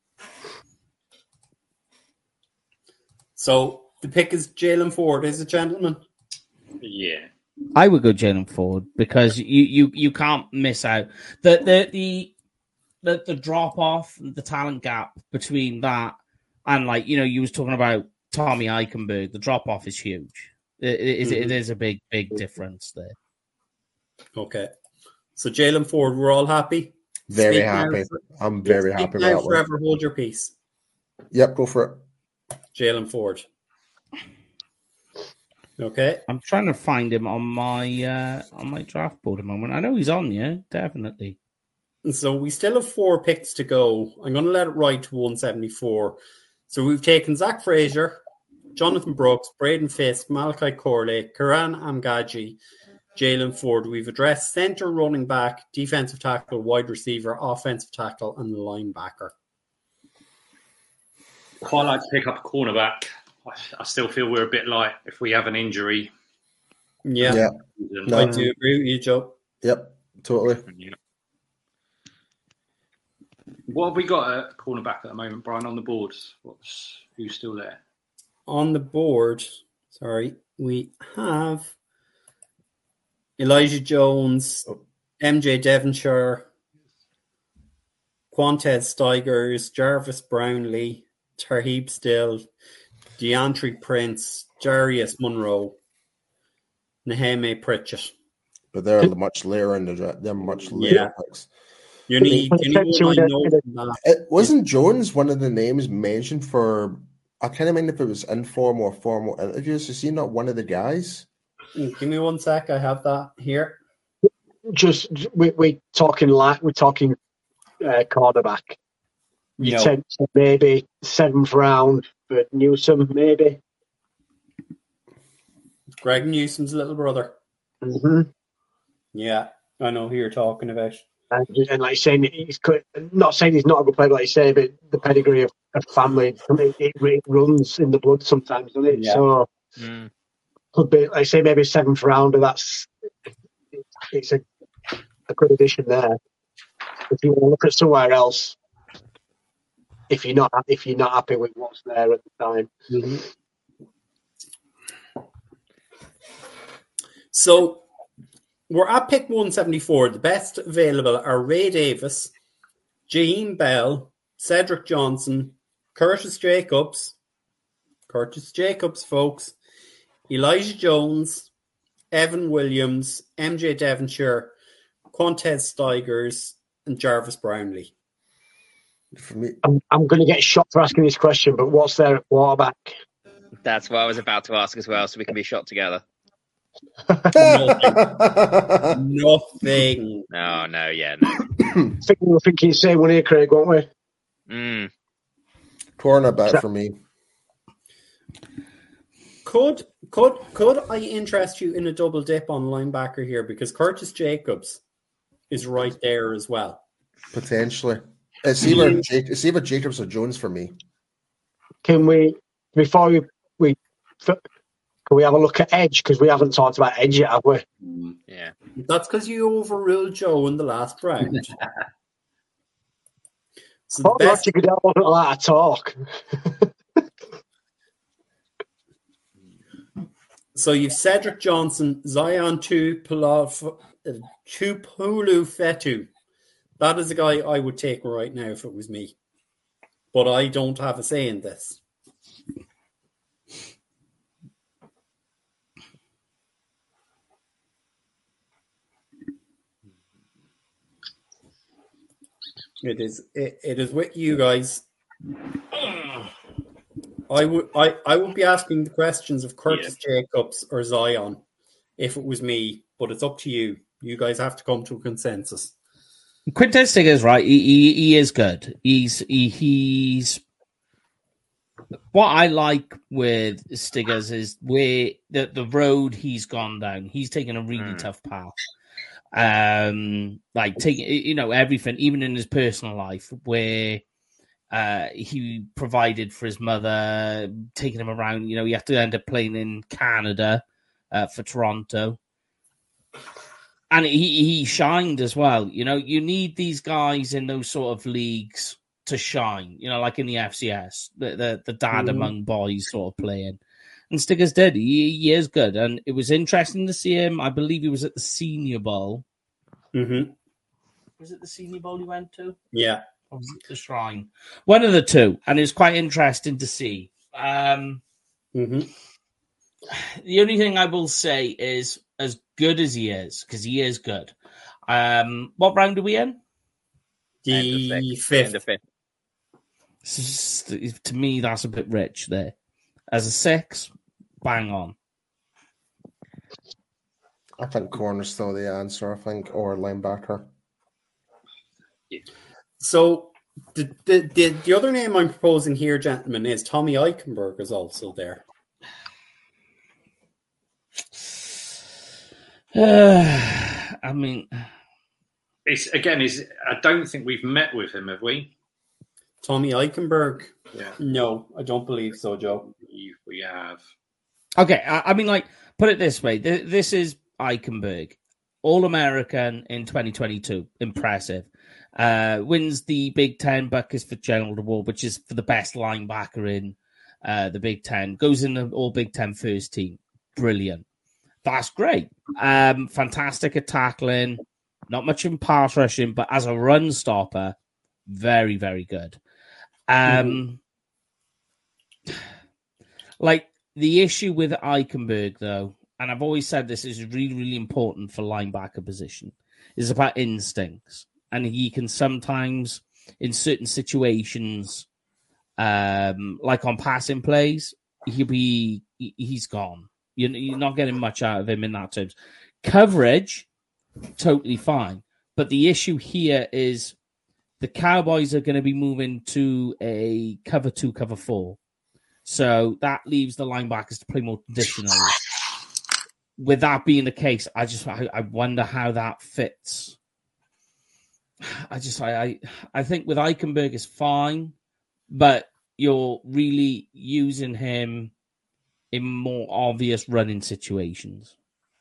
So the pick is Jalen Ford, is it, gentlemen? Yeah, I would go Jalen Ford because you can't miss out the drop off, the talent gap between that and you was talking about Tommy Eichenberg. The drop off is huge. It is a big difference there. Okay. So Jalen Ford, we're all happy? Very happy. I'm very happy about that one. Forever hold your peace. Yep, go for it. Jalen Ford. Okay. I'm trying to find him on my draft board at the moment. I know he's on, yeah, definitely. So we still have 4 picks to go. I'm going to let it ride to 174. So we've taken Zach Frazier, Jonathan Brooks, Braden Fisk, Malachi Corley, Karan Amgaji, Jalen Ford. We've addressed centre, running back, defensive tackle, wide receiver, offensive tackle, and linebacker. quite like to pick up a cornerback. I still feel we're a bit light if we have an injury. Yeah. No, I do agree with you, Joe. Yep, totally. Yeah. What have we got at cornerback at the moment, Brian, on the boards? Who's still there? On the board, we have Elijah Jones, MJ Devonshire, Quantez Stigers, Jarvis Brownlee, Tarheeb Still, DeAndre Prince, Jarius Monroe, Nehemiah Pritchett. But they're much later in the draft. They're much later picks. You need one I know from that. Wasn't Jones one of the names mentioned for? I can't remember if it was informal or formal interviews. Is he not one of the guys? Give me 1 sec. I have that here. Just we're talking cornerback. You tend to maybe 7th round, but Newsom maybe. Greg Newsom's little brother. Mm-hmm. Yeah, I know who you're talking about. And like saying, not saying he's not a good player, like you say, but the pedigree of family, it runs in the blood sometimes, doesn't it? Yeah. So could be, like I say, maybe 7th rounder. It's a good addition there. If you want to look at somewhere else, if you're not happy with what's there at the time. Mm-hmm. So we're at pick 174. The best available are Ray Davis, Jaheim Bell, Cedric Johnson, Curtis Jacobs, folks, Elijah Jones, Evan Williams, MJ Devonshire, Quantez Stigers, and Jarvis Brownlee. For me, I'm going to get shot for asking this question, but what's there at quarterback? That's what I was about to ask as well, so we can be shot together. Nothing. No. I think we were thinking the same one here, Craig, weren't we? Cornerback for me. Could I interest you in a double dip on linebacker here? Because Curtis Jacobs is right there as well. Potentially. It's either Jacobs or Jones for me. Can we, before we can we have a look at edge? Because we haven't talked about edge yet, have we? Yeah. That's because you overruled Joe in the last round. So Oh, best... you could have a lot of talk. So you've Cedric Johnson, Zion Tuipulu Fetu. That is a guy I would take right now if it was me. But I don't have a say in this. It is with you guys. I would be asking the questions of Curtis Jacobs or Zion if it was me, but it's up to you. You guys have to come to a consensus. Quintez Stigger's right. He is good. He's what I like with Stiggers is where the road he's gone down. He's taken a really tough path. Like taking everything, even in his personal life, where he provided for his mother, taking him around. He had to end up playing in Canada for Toronto. And he shined as well. You need these guys in those sort of leagues to shine, like in the FCS, the dad among boys sort of playing. And Stiggers did. He is good. And it was interesting to see him. I believe he was at the Senior Bowl. Mm-hmm. Was it the Senior Bowl he went to? Yeah. Or was it the Shrine? One of the two. And it was quite interesting to see. The only thing I will say is, as good as he is, because he is good. What round are we in? The fifth. To me, that's a bit rich there. As a 6, bang on. I think corner's still the answer, or linebacker. So the other name I'm proposing here, gentlemen, is Tommy Eichenberg is also there. I mean, I don't think we've met with him, have we? Tommy Eichenberg? Yeah. No, I don't believe so, Joe. We have. Okay, I mean, put it this way. This is Eichenberg, All-American in 2022. Impressive. Wins the Big Ten Buckers Fitzgerald Award, which is for the best linebacker in the Big Ten. Goes in the All-Big Ten first team. Brilliant. That's great. Fantastic at tackling. Not much in pass rushing, but as a run stopper, very, very good. Like, the issue with Eichenberg, though, and I've always said this is really, really important for linebacker position, is about instincts. And he can sometimes, in certain situations, like on passing plays, he's gone. You're not getting much out of him in that terms. Coverage, totally fine. But the issue here is the Cowboys are going to be moving to a cover 2, cover 4. So that leaves the linebackers to play more traditionally. With that being the case, I wonder how that fits. I think with Eichenberg is fine, but you're really using him in more obvious running situations.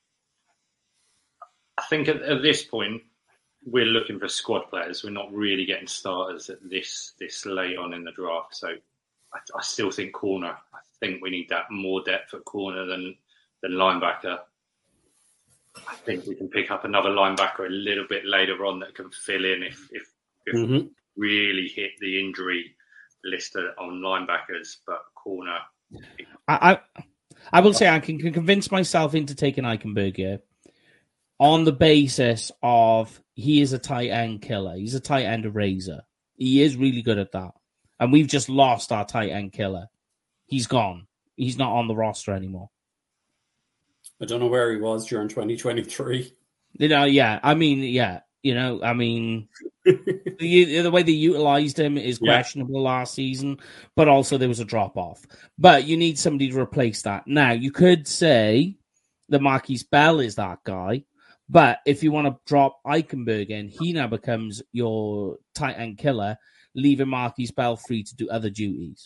I think at this point, we're looking for squad players. We're not really getting starters at this late on in the draft. So I still think corner. I think we need that more depth at corner than linebacker. I think we can pick up another linebacker a little bit later on that can fill in if we really hit the injury list on linebackers, but corner. I will say I can convince myself into taking Eichenberg here on the basis of he is a tight end killer. He's a tight end eraser. He is really good at that. And we've just lost our tight end killer. He's gone. He's not on the roster anymore. I don't know where he was during 2023. Yeah. I mean, The way they utilised him is questionable last season, but also there was a drop-off. But you need somebody to replace that. Now, you could say that Marquise Bell is that guy, but if you want to drop Eichenberg in, he now becomes your tight end killer, leaving Marquise Bell free to do other duties.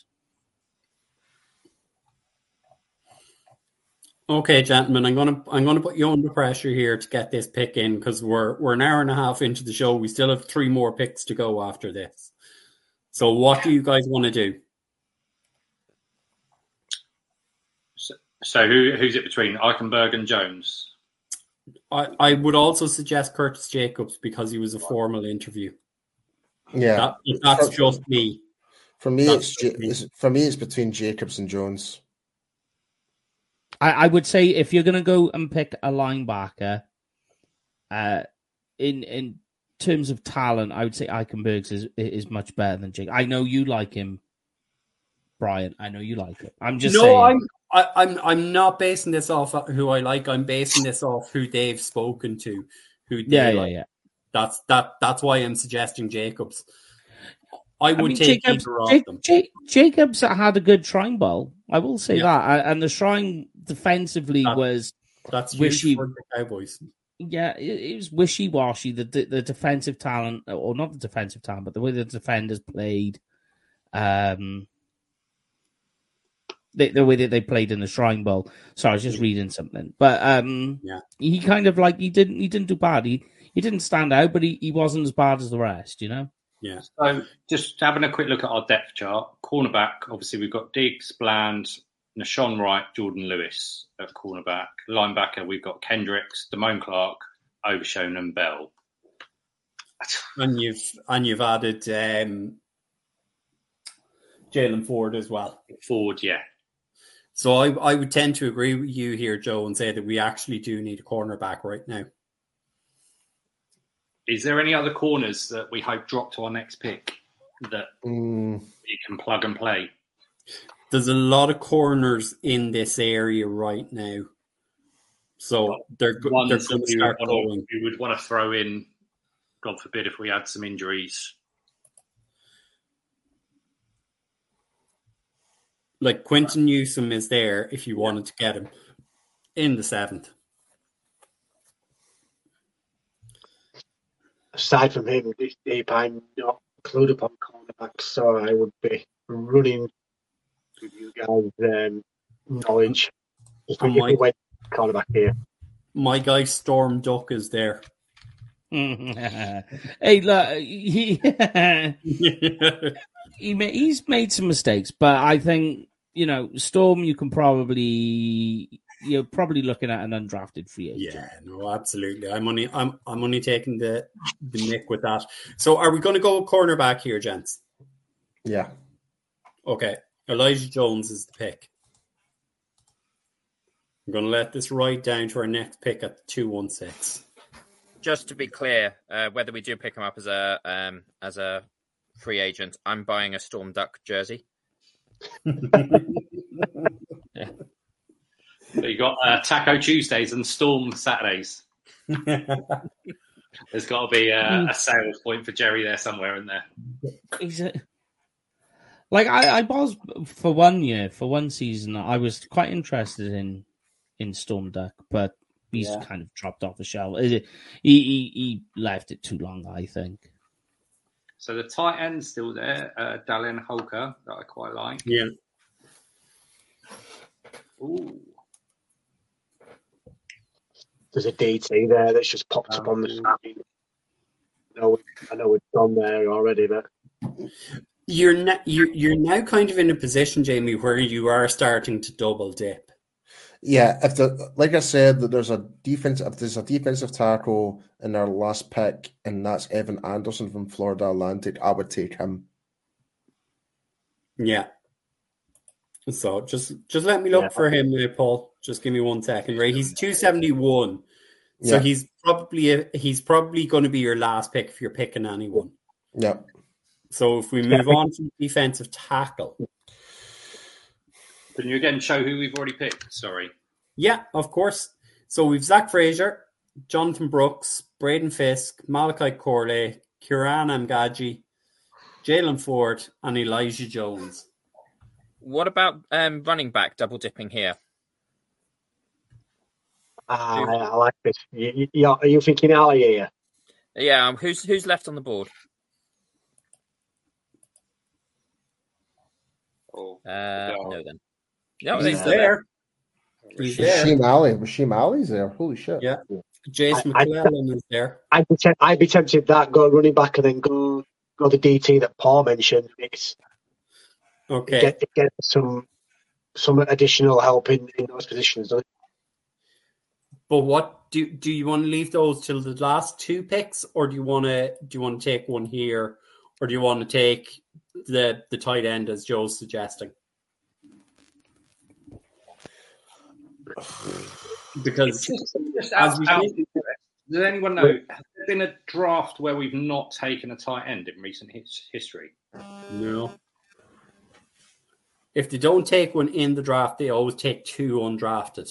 Okay, gentlemen, I'm gonna put you under pressure here to get this pick in because we're an hour and a half into the show. We still have 3 more picks to go after this. So, what do you guys want to do? So who's it between Eichenberg and Jones? I would also suggest Curtis Jacobs because he was a formal interview. Yeah, that's just me. For me, it's between Jacobs and Jones. I would say if you're going to go and pick a linebacker, in terms of talent, I would say Eichenberg is much better than Jake. I know you like him, Brian. I know you like him. I'm just saying. I'm not basing this off who I like. I'm basing this off who they've spoken to, who they like. Yeah. That's why I'm suggesting Jacobs. I would take either of them. Jacobs had a good Shrine Bowl. I will say that, and the Shrine defensively was wishy for the Cowboys. Yeah, it was wishy-washy. The defensive talent, or not the defensive talent, but the way the defenders played, the way that they played in the Shrine Bowl. Sorry, I was just reading something, but he kind of he didn't do bad. He didn't stand out, but he wasn't as bad as the rest, you know. Yeah. So just having a quick look at our depth chart, cornerback, obviously we've got Diggs, Bland, Nashawn Wright, Jordan Lewis at cornerback. Linebacker, we've got Kendricks, Damone Clark, Overshown, and Bell. And you've added Jalen Ford as well. Ford, yeah. So I would tend to agree with you here, Joe, and say that we actually do need a cornerback right now. Is there any other corners that we hope drop to our next pick that you can plug and play? There's a lot of corners in this area right now. So they're going to start going. We would want to throw in, God forbid, if we had some injuries. Like Quentin Newsom is there if you wanted to get him in the 7th. Aside from him, this deep, I'm not clued up on cornerbacks, so I would be running with you guys' knowledge. If we went cornerback here. My guy Storm Duck is there. Hey, look, he's made some mistakes, but I think, Storm, you're probably looking at an undrafted free agent. Yeah, no, absolutely. I'm only taking the nick with that. So are we going to go cornerback here, gents? Yeah. Okay. Elijah Jones is the pick. I'm going to let this ride down to our next pick at 216. Just to be clear, whether we do pick him up as a free agent, I'm buying a Storm Duck jersey. Yeah. So you got Taco Tuesdays and Storm Saturdays. There's got to be a sales point for Jerry there somewhere in there. I was for 1 year, for one season, I was quite interested in Storm Duck, but he's kind of dropped off the shelf. He left it too long, I think. So the tight end's still there, Dallin Holker, that I quite like. Yeah. Ooh. There's a DT there that's just popped up on the screen. I know it's on there already, but you're now kind of in a position, Jamie, where you are starting to double dip. Yeah, like I said, that there's a defensive tackle in our last pick, and that's Evan Anderson from Florida Atlantic. I would take him. Yeah. So just let me look for him, Paul. Just give me 1 second. Right, he's 271. So he's probably going to be your last pick if you're picking anyone. Yeah. So if we move on to defensive tackle. Can you again show who we've already picked? Sorry. Yeah, of course. So we've Zach Frazier, Jonathan Brooks, Braden Fisk, Malachi Corley, Kieran Amgaji, Jalen Ford, and Elijah Jones. What about running back double dipping here? I like this. Are you thinking Ali here? Yeah, who's left on the board? Oh, No, then. No, He's there. He's there. Rasheem Ali's there. Holy shit. Yeah. Jason McClellan is there. I'd be tempted that go running back and then go the DT that Paul mentioned. It's Okay. get some additional help in those positions. Doesn't it? But what do you want to leave those till the last two picks, or do you want to take one here, or do you want to take the tight end as Joe's suggesting? Because just as we does anyone know, has there been a draft where we've not taken a tight end in recent history? no. If they don't take one in the draft, they always take two undrafted.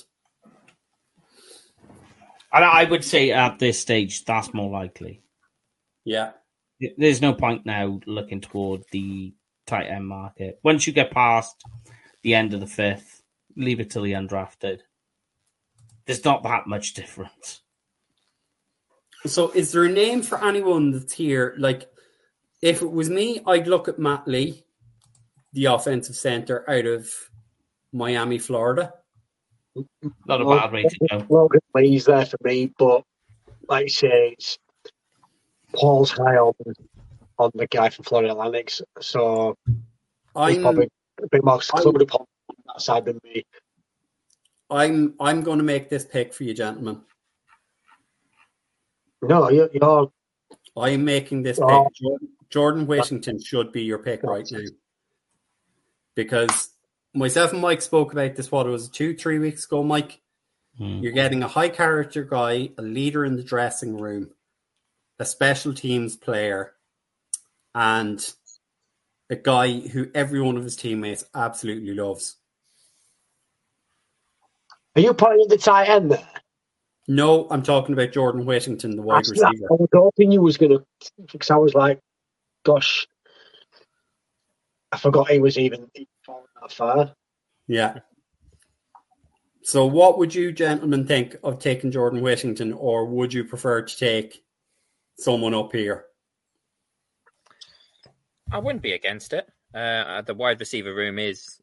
And I would say at this stage, that's more likely. Yeah. There's no point now looking toward the tight end market. Once you get past the end of the fifth, leave it till the undrafted. There's not that much difference. So is there a name for anyone that's here? Like, if it was me, I'd look at Matt Lee, the offensive center out of Miami, Florida. Not a bad way to go. Logan Lee's there for me, but like you say, Paul's high on the guy from Florida Atlantic, so he's probably a bit more clued up on that side than me. I'm going to make this pick for you, gentlemen. No, you're. I'm making this pick. Jordan Whittington should be your pick right now. Because myself and Mike spoke about this, 2-3 weeks ago, Mike? You're getting a high character guy, a leader in the dressing room, a special teams player, and a guy who every one of his teammates absolutely loves. Are you putting the tight end there? No, I'm talking about Jordan Whittington, the wide receiver. I was hoping you was going to, because I was like, gosh, I forgot he was even falling that far. Yeah. So what would you gentlemen think of taking Jordan Whittington, or would you prefer to take someone up here? I wouldn't be against it. The wide receiver room is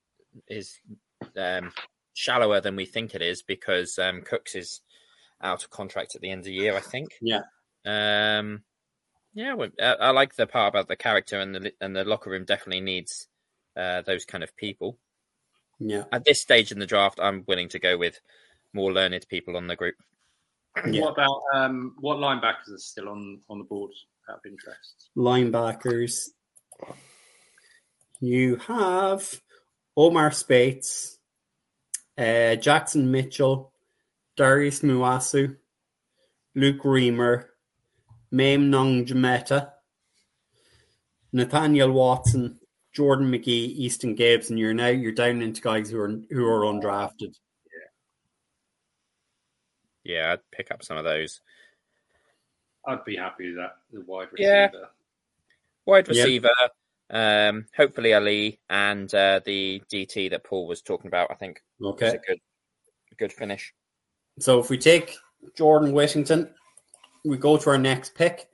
shallower than we think it is because Cooks is out of contract at the end of the year, I think. Yeah. I like the part about the character, and the locker room definitely needs those kind of people. Yeah. At this stage in the draft, I'm willing to go with more learned people on the group. Yeah. What about what linebackers are still on the board out of interest? Linebackers. You have Omar Spates, Jackson Mitchell, Darius Muasu, Luke Reamer, Mame Nong Jameta, Nathaniel Watson, Jordan McGee, Easton Gibbs, and you're down into guys who are undrafted. Yeah, I'd pick up some of those. I'd be happy with that. The wide receiver. Yeah. Wide receiver. Hopefully Ali and the DT that Paul was talking about, I think. Okay. Is a good finish. So if we take Jordan Whittington, we go to our next pick.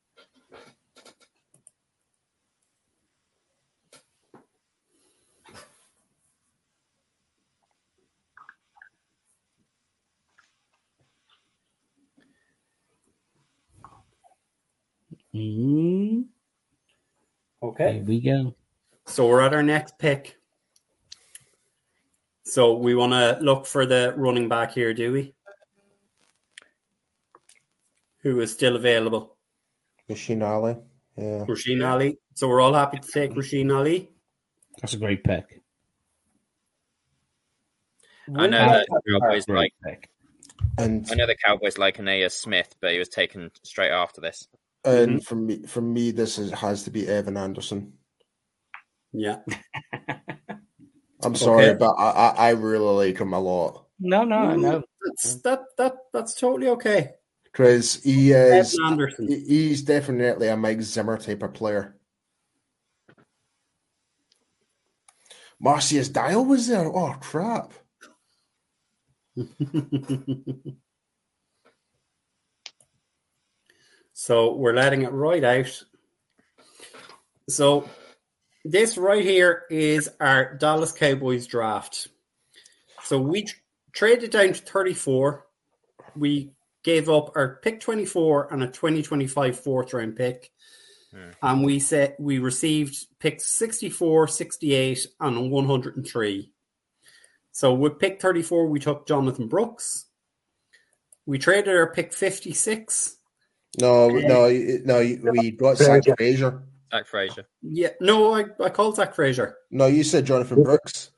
Okay. Here we go. So we're at our next pick. So we want to look for the running back here, do we? Who is still available? Rasheed Ali. Yeah. Rasheed Ali. So we're all happy to take Rasheed Ali. That's a great pick. I know that Cowboys like pick. And I know the Cowboys like Anaya Smith, but he was taken straight after this. And for me, this has to be Evan Anderson. Yeah. I'm sorry, but I really like him a lot. No, I know. That's totally okay. because he is. Evan Anderson. He's definitely a Mike Zimmer type of player. Marcius Dial was there. Oh crap! So we're letting it right out. So this right here is our Dallas Cowboys draft. So we traded down to 34. We gave up our pick 24 and a 2025 fourth round pick. And we received picks 64, 68, and 103. So with pick 34, we took Jonathan Brooks. We traded our pick 56. No, we got Zach Frazier. Zach Frazier. Yeah, no, I called Zach Frazier. No, you said Jonathan Brooks.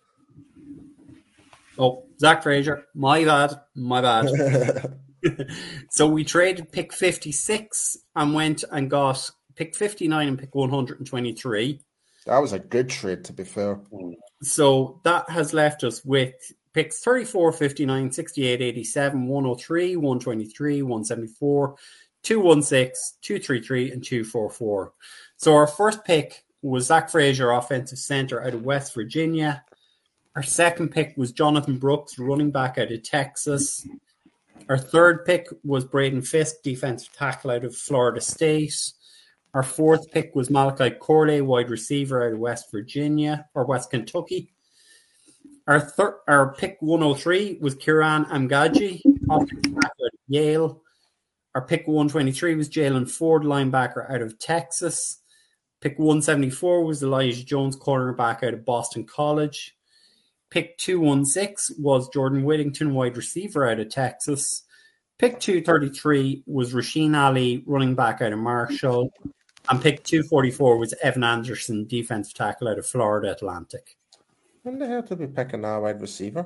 Oh, Zach Frazier. My bad. So we traded pick 56 and went and got pick 59 and pick 123. That was a good trade, to be fair. So that has left us with picks 34, 59, 68, 87, 103, 123, 174, 216, 233, and 244. So our first pick was Zach Frazier, offensive center out of West Virginia. Our second pick was Jonathan Brooks, running back out of Texas. Our third pick was Braden Fisk, defensive tackle out of Florida State. Our fourth pick was Malachi Corley, wide receiver out of West Virginia or West Kentucky. Our pick 103 was Kiran Amgaji, offensive tackle out of Yale. Our pick 123 was Jalen Ford, linebacker out of Texas. Pick 174 was Elijah Jones, cornerback out of Boston College. Pick 216 was Jordan Whittington, wide receiver out of Texas. Pick 233 was Rasheen Ali, running back out of Marshall. And pick 244 was Evan Anderson, defensive tackle out of Florida Atlantic. When the hell did we pick a wide receiver?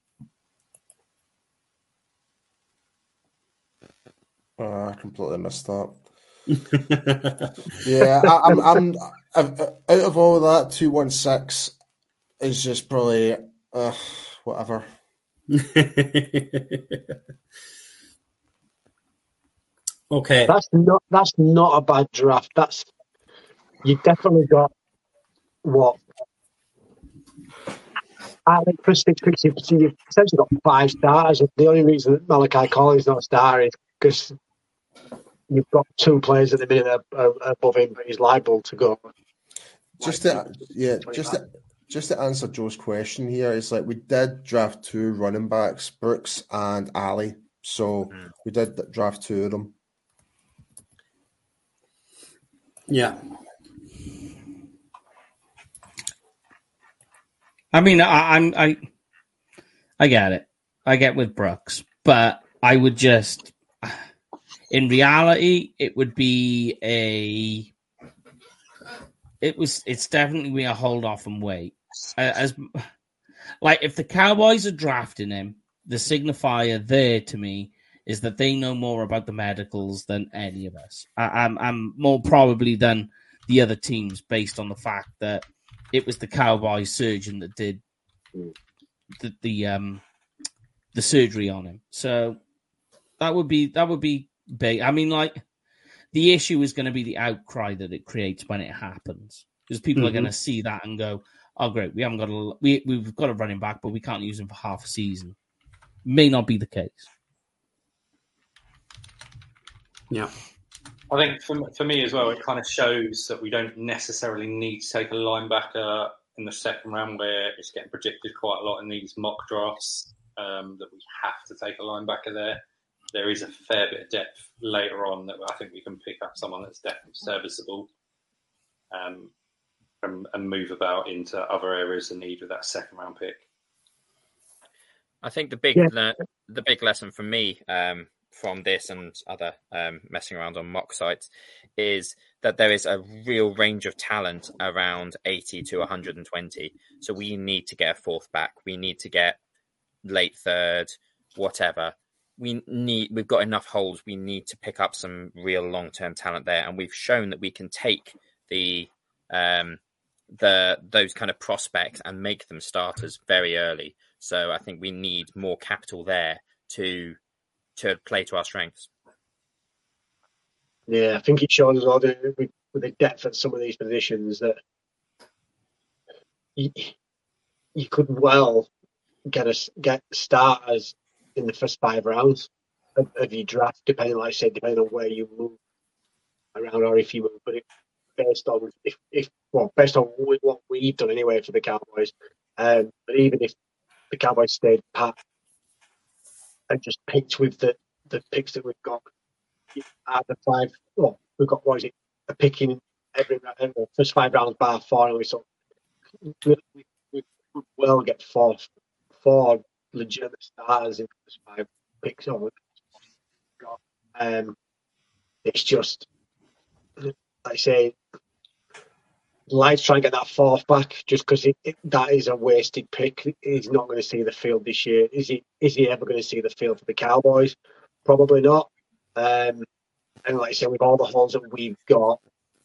Oh, I completely missed that. Yeah, I'm out of all of that, 216 is just probably whatever. Okay, That's not a bad draft. You definitely got what I think for 6 picks. You've essentially got 5 starters. The only reason that Malachi Collins is not a starter is because you've got 2 players at the minute above him, but he's liable to go. Just to answer Joe's question here, it's like we did draft 2 running backs, Brooks and Ali. So we did draft 2 of them. yeah. I mean, I get it. I get with Brooks, but I would just, in reality, it would be it's definitely a hold off and wait. If the Cowboys are drafting him, the signifier there to me is that they know more about the medicals than any of us. I'm more probably than the other teams, based on the fact that it was the Cowboys surgeon that did the surgery on him. So that would be big. I mean, the issue is going to be the outcry that it creates when it happens, because people are going to see that and go, "Oh, great, we've got a running back, but we can't use him for half a season." May not be the case. Yeah. I think for me as well, it kind of shows that we don't necessarily need to take a linebacker in the second round, where it's getting predicted quite a lot in these mock drafts that we have to take a linebacker there. There is a fair bit of depth later on that I think we can pick up someone that's definitely serviceable and move about into other areas of need with that second round pick. I think the big lesson for me from this and other messing around on mock sites is that there is a real range of talent around 80 to 120. So we need to get a fourth back. We need to get late third, whatever. We've got enough holes. We need to pick up some real long-term talent there. And we've shown that we can take those kind of prospects and make them starters very early. So I think we need more capital there to play to our strengths. Yeah, I think it shows us all with the depth at some of these positions that you could well get starters in the first 5 rounds of your draft, depending, like I said, depending on where you move around or if you move. But based on based on what we've done anyway for the Cowboys, but even if the Cowboys stayed pat and just picked with the picks that we've got, out of 5, we've got a pick in every first 5 rounds bar 4, and we would well get four legitimate starters in the first 5 picks. It's just, like I say, Light's trying to get that 4th back just because that is a wasted pick. He's not going to see the field this year. Is he ever going to see the field for the Cowboys? Probably not. And like I said, with all the holes that we've got,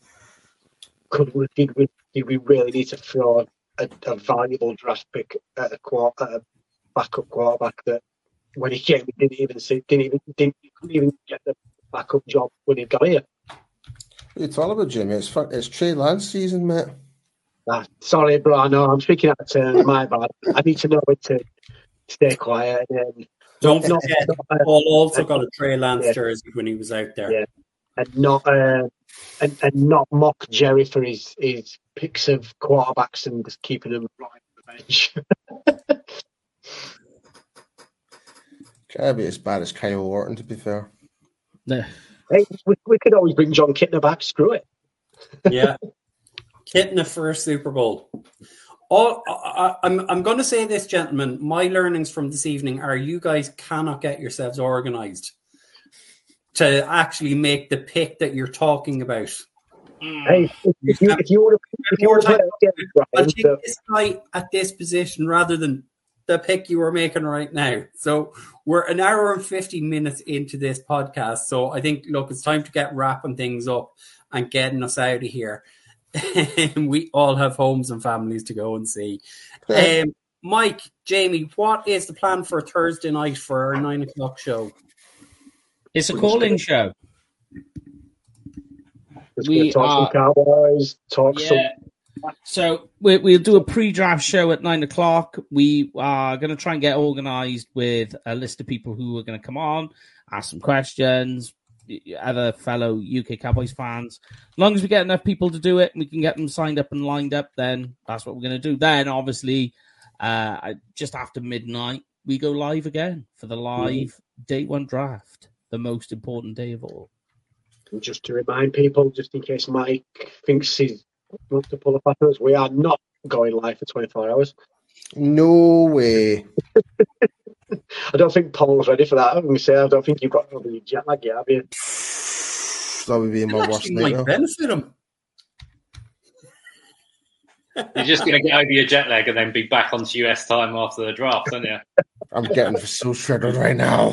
did we really need to throw a valuable draft pick at a backup quarterback that when he came, he couldn't even get the backup job when he got here? What are you talking about, Jimmy? It's Trey Lance season, mate. Sorry, bro. I know I'm speaking out of turn. My bad. I need to know when to stay quiet. And don't forget, Paul also got a Trey Lance jersey when he was out there. Yeah, and not mock Jerry for his picks of quarterbacks and just keeping them right on the bench. Can't be as bad as Kyle Orton, to be fair. No. Hey, we could always bring John Kitna back. Screw it. Yeah, Kitna for a Super Bowl. I'm going to say this, gentlemen. My learnings from this evening are you guys cannot get yourselves organised to actually make the pick that you're talking about. Hey, if you want to, I'll take this guy at this position rather than the pick you were making right now. So we're an hour and 50 minutes into this podcast. So I think, look, it's time to get wrapping things up and getting us out of here. We all have homes and families to go and see. Mike, Jamie, what is the plan for Thursday night for our 9 o'clock show? It's a call-in show. We talk some Cowboys, some. So we'll do a pre-draft show at 9 o'clock. We are going to try and get organised with a list of people who are going to come on, ask some questions, other fellow UK Cowboys fans. As long as we get enough people to do it, and we can get them signed up and lined up, then that's what we're going to do. Then, obviously, just after midnight, we go live again for the live day 1 draft, the most important day of all. And just to remind people, just in case Mike thinks he wants to pull a fast us, we are not going live for 24 hours. No way. I don't think Paul's ready for that. I don't think you've got any jet lag yet, have you? That would be my worst nightmare. Might benefit him. You're just going to get over your jet lag and then be back onto US time after the draft, aren't you? I'm getting so shredded right now.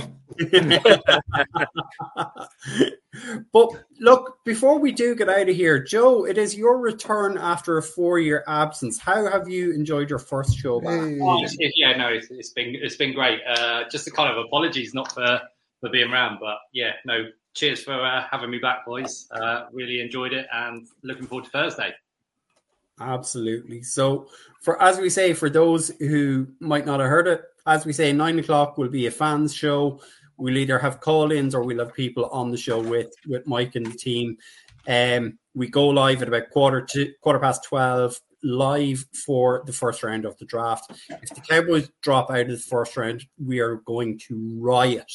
But look, before we do get out of here, Joe, it is your return after a 4-year absence. How have you enjoyed your first show back? It's been great. Just a kind of apologies not for being around, but cheers for having me back, boys. Really enjoyed it and looking forward to Thursday. Absolutely. So, as we say, for those who might not have heard it, as we say, 9 o'clock will be a fans show. We'll either have call-ins or we'll have people on the show with Mike and the team. We go live at about quarter past 12, live for the first round of the draft. If the Cowboys drop out of the first round, we are going to riot.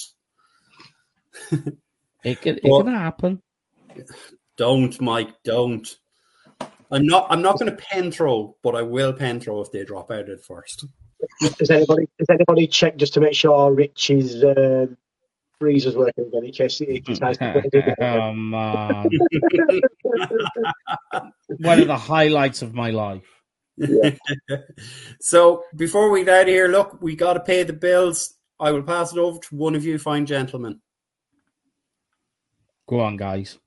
It can happen. Don't, Mike, don't. I'm not going to pen throw, but I will pen throw if they drop out at first. Has anybody checked just to make sure Rich's freezer's working again in case he decides to put it in? Oh, man. One of the highlights of my life. Yeah. So before we get out of here, look, we got to pay the bills. I will pass it over to one of you fine gentlemen. Go on, guys.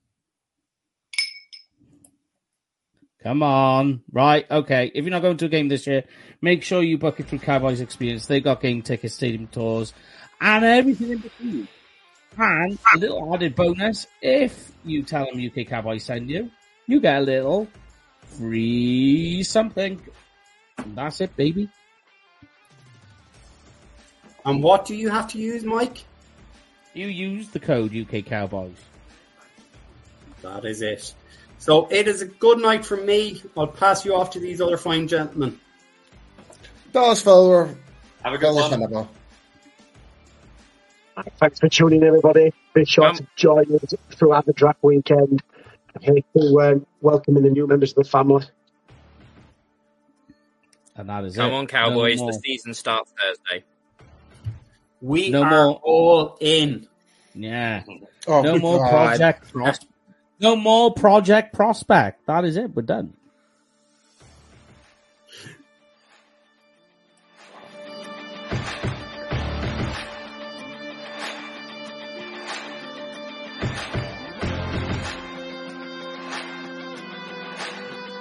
Come on. Right, okay. If you're not going to a game this year, make sure you book it through Cowboys Experience. They've got game tickets, stadium tours, and everything in between. And a little added bonus, if you tell them UK Cowboys send you, you get a little free something. And that's it, baby. And what do you have to use, Mike? You use the code UK Cowboys. That is it. So it is a good night from me. I'll pass you off to these other fine gentlemen. Dallas Fowler. Have a good Dallas one. Hannibal. Thanks for tuning in, everybody. Be sure to join us throughout the draft weekend. Here to welcoming the new members of the family. And that is it. Come on, Cowboys. No The more. season starts Thursday. We No are more. all in. Yeah. Oh, No good more God. Project Prospect. No more Project Prospect. That is it. We're done.